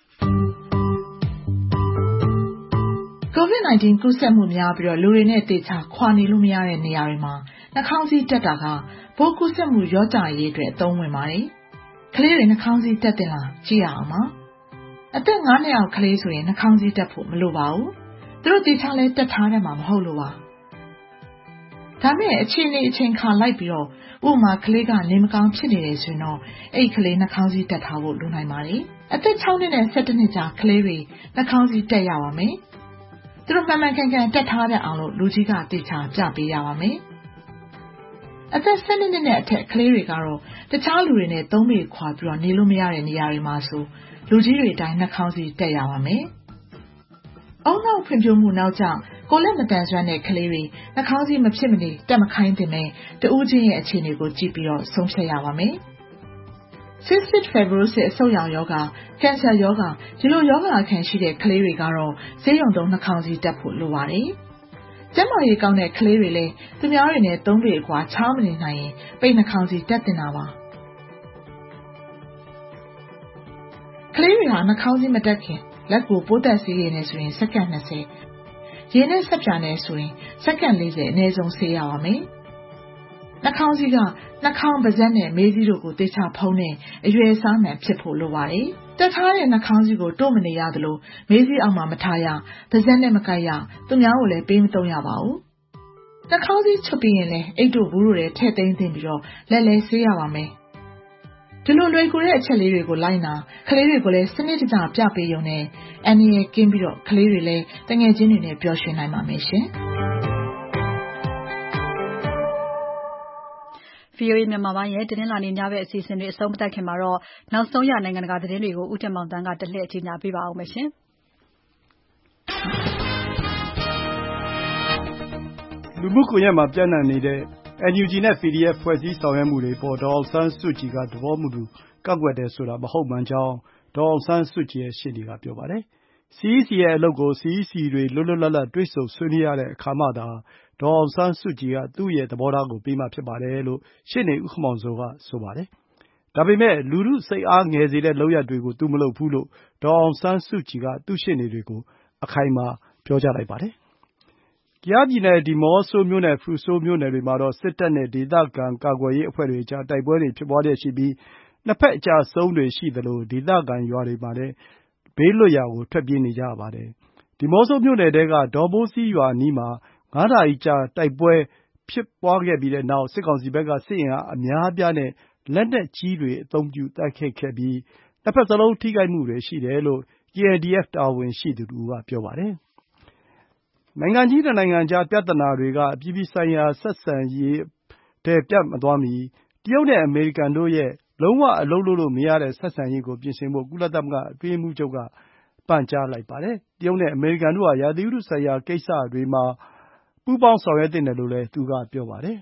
ကိုဗစ်-၁၉ ကူးစက်မှုများပြီးတော့လူတွေနဲ့တေချာခွာနေလို့မရတဲ့နေရာတွေမှာနှာခေါင်းစည်းတက်တာကပိုးကူးစက်မှုရောကြရေးအတွက်အသုံးဝင်ပါတယ်ကလေးတွေနှာခေါင်းစည်းတက်တင်လားကြည့်ရအောင်ပါအသက်၅နှစ်အောက်ကလေးဆိုရင်နှာခေါင်းစည်းတက်ဖို့မလိုပါဘူးသူတို့တေချာလဲတက်ထားတယ်မှာမဟုတ်လို့ပါဒါမဲ့အခြေအနေအချိန်ခါလိုက်ပြီးတော့ဥပမာကလေးကနေမကောင်းဖြစ်နေတယ်ဆိုရင်တော့အဲ့ကလေးနှာခေါင်းစည်းတက်ထားဖို့လိုနိုင်ပါတယ်အသက်၆နှစ်နဲ့၁၁နှစ်ကြာကလေးတွေနှာခေါင်းစည်းတက်ရပါမယ်သူတို့မှန်မှန်ကန်ကန်တက်ထားတဲ့အောင်လို့လူကြီးကတေချာပြပေးရပါမယ်အသက်၁၂နှစ်နဲ့အထက်ကလေးတွေကတော့တခြားလူတွေနဲ့သုံးပေခွာပြီးတော့နေလို့မရတဲ့နေရာတွေမှာဆိုလူကြီးတွေအတိုင်းနှာခေါင်းစည်းတက်ရပါမယ်။အုံနောက်ဖွံ့ဖြိုးမှုနောက်ကျကိုလက်မတန်ဆွမ်းတဲ့ကလေးတွေနှာခေါင်းစည်းမဖြစ်မနေတက်မခိုင်းတင်မဲ့တဦးချင်းရဲ့အခြေအနေကိုကြည့်ပြီးတော့ဆုံးဖြတ်ရပါမယ်။ Cystic fibrosis အဆုတ်ရောင်ရောဂါ၊ကင်ဆာရောဂါဒီလိုရောဂါအခံရှိတဲ့ကလေးတွေကတော့ဆေးရုံသုံးနှာခေါင်းစည်းတက်ဖို့လိုပါတယ်။ကျန်းမာရေးကောင်းတဲ့ကလေးတွေလည်းသူများတွေနဲ့သုံးပေအကွာချောင်းမနေနိုင်ရင်ပိတ်နှာခေါင်းစည်းတက်တင်တာပါကလေးတွေဟာနှာခေါင်းစည်းမတက်ခင်လက်ကိုပိုးသက်ဆေးရည်နဲ့ဆိုရင်စက္ကန့်၂၀ရေနဲ့ဆက်ပြာနဲ့ဆိုရင်စက္ကန့်၄၀အနည်းဆုံးဆေးရပါမယ်နှာခေါင်းစည်းကနှာခေါင်းပါးစပ်နဲ့မေးစည်းတို့ကိုသေချာဖုံးတဲ့အရွယ်အစားမှန်ဖြစ်ဖို့လိုပါတယ်တက်ထားတဲ့နှာခေါင်းစည်းကိုတို့မနေရသလိုမေးစည်းအောင်မှမထားရပါးစပ်နဲ့မကိုက်ရသူများကိုလည်းပေးမသုံးရပါဘူးနှာခေါင်းစည်းချုပ်ပြီးရင်လည်းအိတ်တို့ဘူးတို့တွေထည့်သိမ်းသိမ်းပြီးတော့လက်လဲဆေးရပါမယ်ဒီလိုလွယ်ကူတဲ့အချက်လေးတွေကိုလိုက်နာကလေးတွေကိုလည်းစနစ်တကျပြပေးရုံနဲ့အန်ရီကင်းပြီးတော့ကလေးတွေလည်းတငယ်ချင်းတွေနဲ့ပျော်ရွှင်နိုင်ပါမယ်ရှင်ဗွီအိုအေမြန်မာပိုင်းရဲ့တင်းလာနေညဘက်အစီအစဉ်တွေအဆုံးမသတ်ခင်မှာတော့နောက်ဆုံးရနိုင်ငံတကာသတင်းတွေကိုဦးတင်မောင်တန်းကတလှည့်ကြီးညာပေးပါအောင်မယ်ရှင်လူမှုကွန်ရက်မှာပြန့်နှံ့နေတဲ့ အန် ယူ ဂျီ နဲ့ ပီ ဒီ အက်ဖ် ဖွဲ့စည်းဆောင်ရွက်မှုတွေပေါ်ဒေါ်အောင်ဆန်းစုကြည်ကသဘောမတူကန့်ကွက်တယ်ဆိုတာမဟုတ်မှန်ကြောင်းဒေါ်အောင်ဆန်းစုကြည်ရဲ့ရှေ့နေကပြောပါတယ်။ စီ အီး စီ ရဲ့အလုပ်ကို စီ အီး စီ တွေလွတ်လွတ်လပ်လပ်တွေ့ဆုံဆွေးနွေးရတဲ့အခါမှသာဒေါ်အောင်ဆန်းစုကြည်ကသူ့ရဲ့သဘောထားကိုပေးမှဖြစ်ပါတယ်လို့ရှေ့နေဦးခင်မောင်ဇော်ကဆိုပါတယ်။ဒါပေမဲ့လူထုစိတ်အားငယ်စေတဲ့လုပ်ရပ်တွေကိုသူမလုပ်ဘူးလို့ဒေါ်အောင်ဆန်းစုကြည်ကသူ့ရှေ့နေတွေကိုအခိုင်အမာပြောကြားလိုက်ပါတယ်။ကယားပြည်နယ်ဒီးမော့ဆိုမြို့နဲ့ဖရူဆိုမြို့နယ်တွေမှာတော့စစ်တပ်နဲ့ဒေသခံကာကွယ်ရေးအဖွဲ့တွေကြားတိုက်ပွဲတွေဖြစ်ပွားလျက်ရှိပြီးနှစ်ဖက်အကျအဆုံးတွေရှိသလိုဒေသခံရွာတွေမှာလည်းဘေးလွတ်ရာကိုထွက်ပြေးနေကြရပါတယ်။ဒီးမော့ဆိုမြို့နယ်ထဲကဒေါ်မိုးစီးရွာအနီးမှာငါးနာရီကြာတိုက်ပွဲဖြစ်ပွားခဲ့ပြီးတဲ့နောက်စစ်ကောင်စီဘက်ကစစ်အင်အားအများအပြားနဲ့လက်နက်ကြီးတွေအသုံးပြုတိုက်ခိုက်ခဲ့ပြီးနှစ်ဖက်စလုံးထိခိုက်မှုတွေရှိတယ်လို့ ကေ အန် ဒီ အက်ဖ် တာဝန်ရှိသူတဦးကပြောပါတယ်။နိုင်ငံကြီးနှစ်နိုင်ငံကြားပြဿနာတွေကအပြည်ပြည်ဆိုင်ရာဆက်ဆံရေးထဲပြန့်မသွားမီတရုတ်နဲ့အမေရိကန်တို့ရဲ့လုံးဝအလုပ်လုပ်လို့မရတဲ့ဆက်ဆံရေးကိုပြင်ဆင်ဖို့ကုလသမဂ္ဂအတွင်းရေးမှူးချုပ်ကပန်ကြားလိုက်ပါတယ်။တရုတ်နဲ့အမေရိကန်တို့ဟာရာသီဥတုဆိုင်ရာကိစ္စတွေမှာပူးပေါင်းဆောင်ရွက်သင့်တယ်လို့လည်းသူကပြောပါတယ်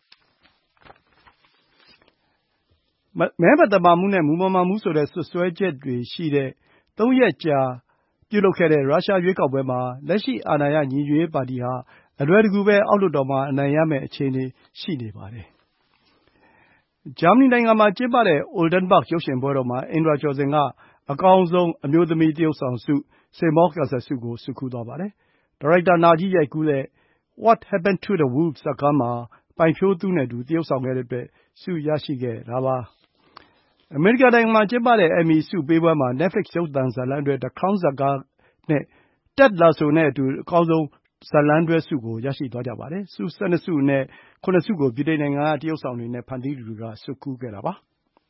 ။မဲမသမာမှုနဲ့မူမမှန်ဘူးဆိုတဲ့စွပ်စွဲချက်တွေရှိတဲ့သုံးရက်ကြာပြုလုပ်ခဲ့တဲ့ရုရှားရွေးကောက်ပွဲမှာလက်ရှိအာဏာရညီညွတ်ရေးပါတီဟာအလွယ်တကူပဲအောက်လွှတ်တော်မှာအနိုင်ရမယ့်အခြေအနေရှိနေပါတယ်။ဂျာမနီနိုင်ငံမှာကျင်းပတဲ့ Oldenburg ရုပ်ရှင်ပွဲတော်မှာအင်ဒရာကျော်ဇင်ကအကောင်းဆုံးအမျိုးသမီးသရုပ်ဆောင်ဆု Simorgkasser ဆုကိုဆွတ်ခူးသွားပါတယ်။ဒါရိုက်တာနာကြီးရိုက်ကူးတဲ့ What Happened to the Wolf ဇာတ်ကားမှာပိုင်ဖြိုးသူနဲ့အတူသရုပ်ဆောင်ခဲ့တဲ့အတွက်ဆုရရှိခဲ့တာပါ။အမေရိကန်နိုင်ငံမှာကျင်းပတဲ့ Emmy ဆုပေးပွဲမှာ Netflix ရုပ်သံဇာတ်လမ်းတွဲ The Crown ဇာတ်ကားနဲ့ Ted Lasso နဲ့အတူအကောင်းဆုံးဇာတ်လမ်းတွဲဆုကိုရရှိသွားကြပါတယ်။ဆု ၁၂ ဆုအနက် ခုနစ်ဆုကိုဗြိတိန်နိုင်ငံကတရုပ်ဆောင်တွေနဲ့ဖန်တီးသူတွေကဆွတ်ခူးခဲ့တာပါ။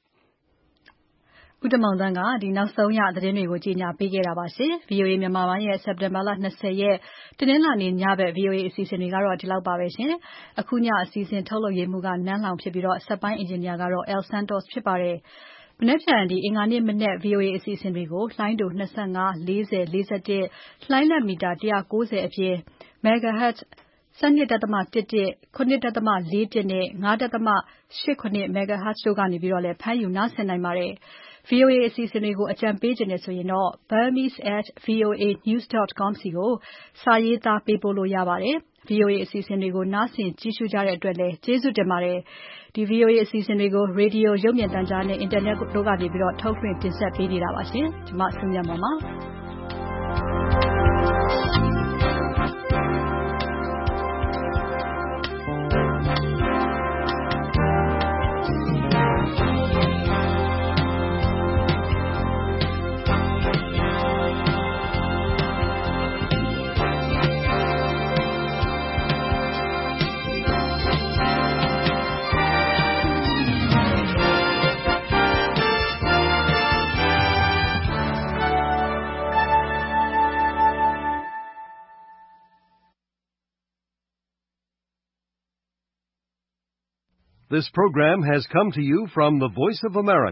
ဦးတင်မောင်သန်းကနောက်ဆုံးရသတင်းတွေကိုကြီးညာပေးခဲ့တာပါရှင်။ ဗွီအိုအေမြန်မာပိုင်းရဲ့စက်တင်ဘာလ၂၀ရက်တနင်္လာနေ့ညဘက် ဗွီအိုအေအစီအစဉ်တွေကတော့ဒီလောက်ပါပဲရှင်။အခုညအစီအစဉ်ထုတ်လုပ်ရေးမှူးကနန်းလောင်ဖြစ်ပြီးတော့စက်ပိုင်းအင်ဂျင်နီယာကတော့ El Santos ဖြစ်ပါတယ်။မနေ့ဖြန်ဒီအင်္ဂါနေ့မနေ့ ဗွီအိုအေအစီအစဉ်တွေကိုလှိုင်းတူ၂၅ ၄၀ ၄၁လှိုင်းလက်မီတာ၁၉၀အပြင် Megahertz ၁၂.၁၁ ခုနှစ်.၄၁ နဲ့ ၅.၈၇ Megahertz တို့ကနေပြီးတော့လည်းဖမ်းယူနားဆင်နိုင်ပါတယ်။ ဗွီအိုအေအစီအစဉ်တွေကိုအကြံပေးခြင်းနဲ့ဆိုရင်တော့ burmese at v o a news dot com စီကိုစာရေးသားပေးပို့လို့ရပါတယ်။ ဗွီအိုအေအစီအစဉ်တွေကိုနားဆင်ကြည့်ရှုကြတဲ့အတွက်လည်းကျေးဇူးတင်ပါတယ်။ ဒီ ဗွီအိုအေအစီအစဉ်တွေကိုရေဒီယိုရုပ်မြင်သံကြားနဲ့အင်တာနက်တို့ကနေပြီးတော့ထုတ်လွှင့်တင်ဆက်ပေးနေတာပါရှင်။ကျွန်မဆုမြတ်မောင်ပါ။ This program has come to you from the Voice of America.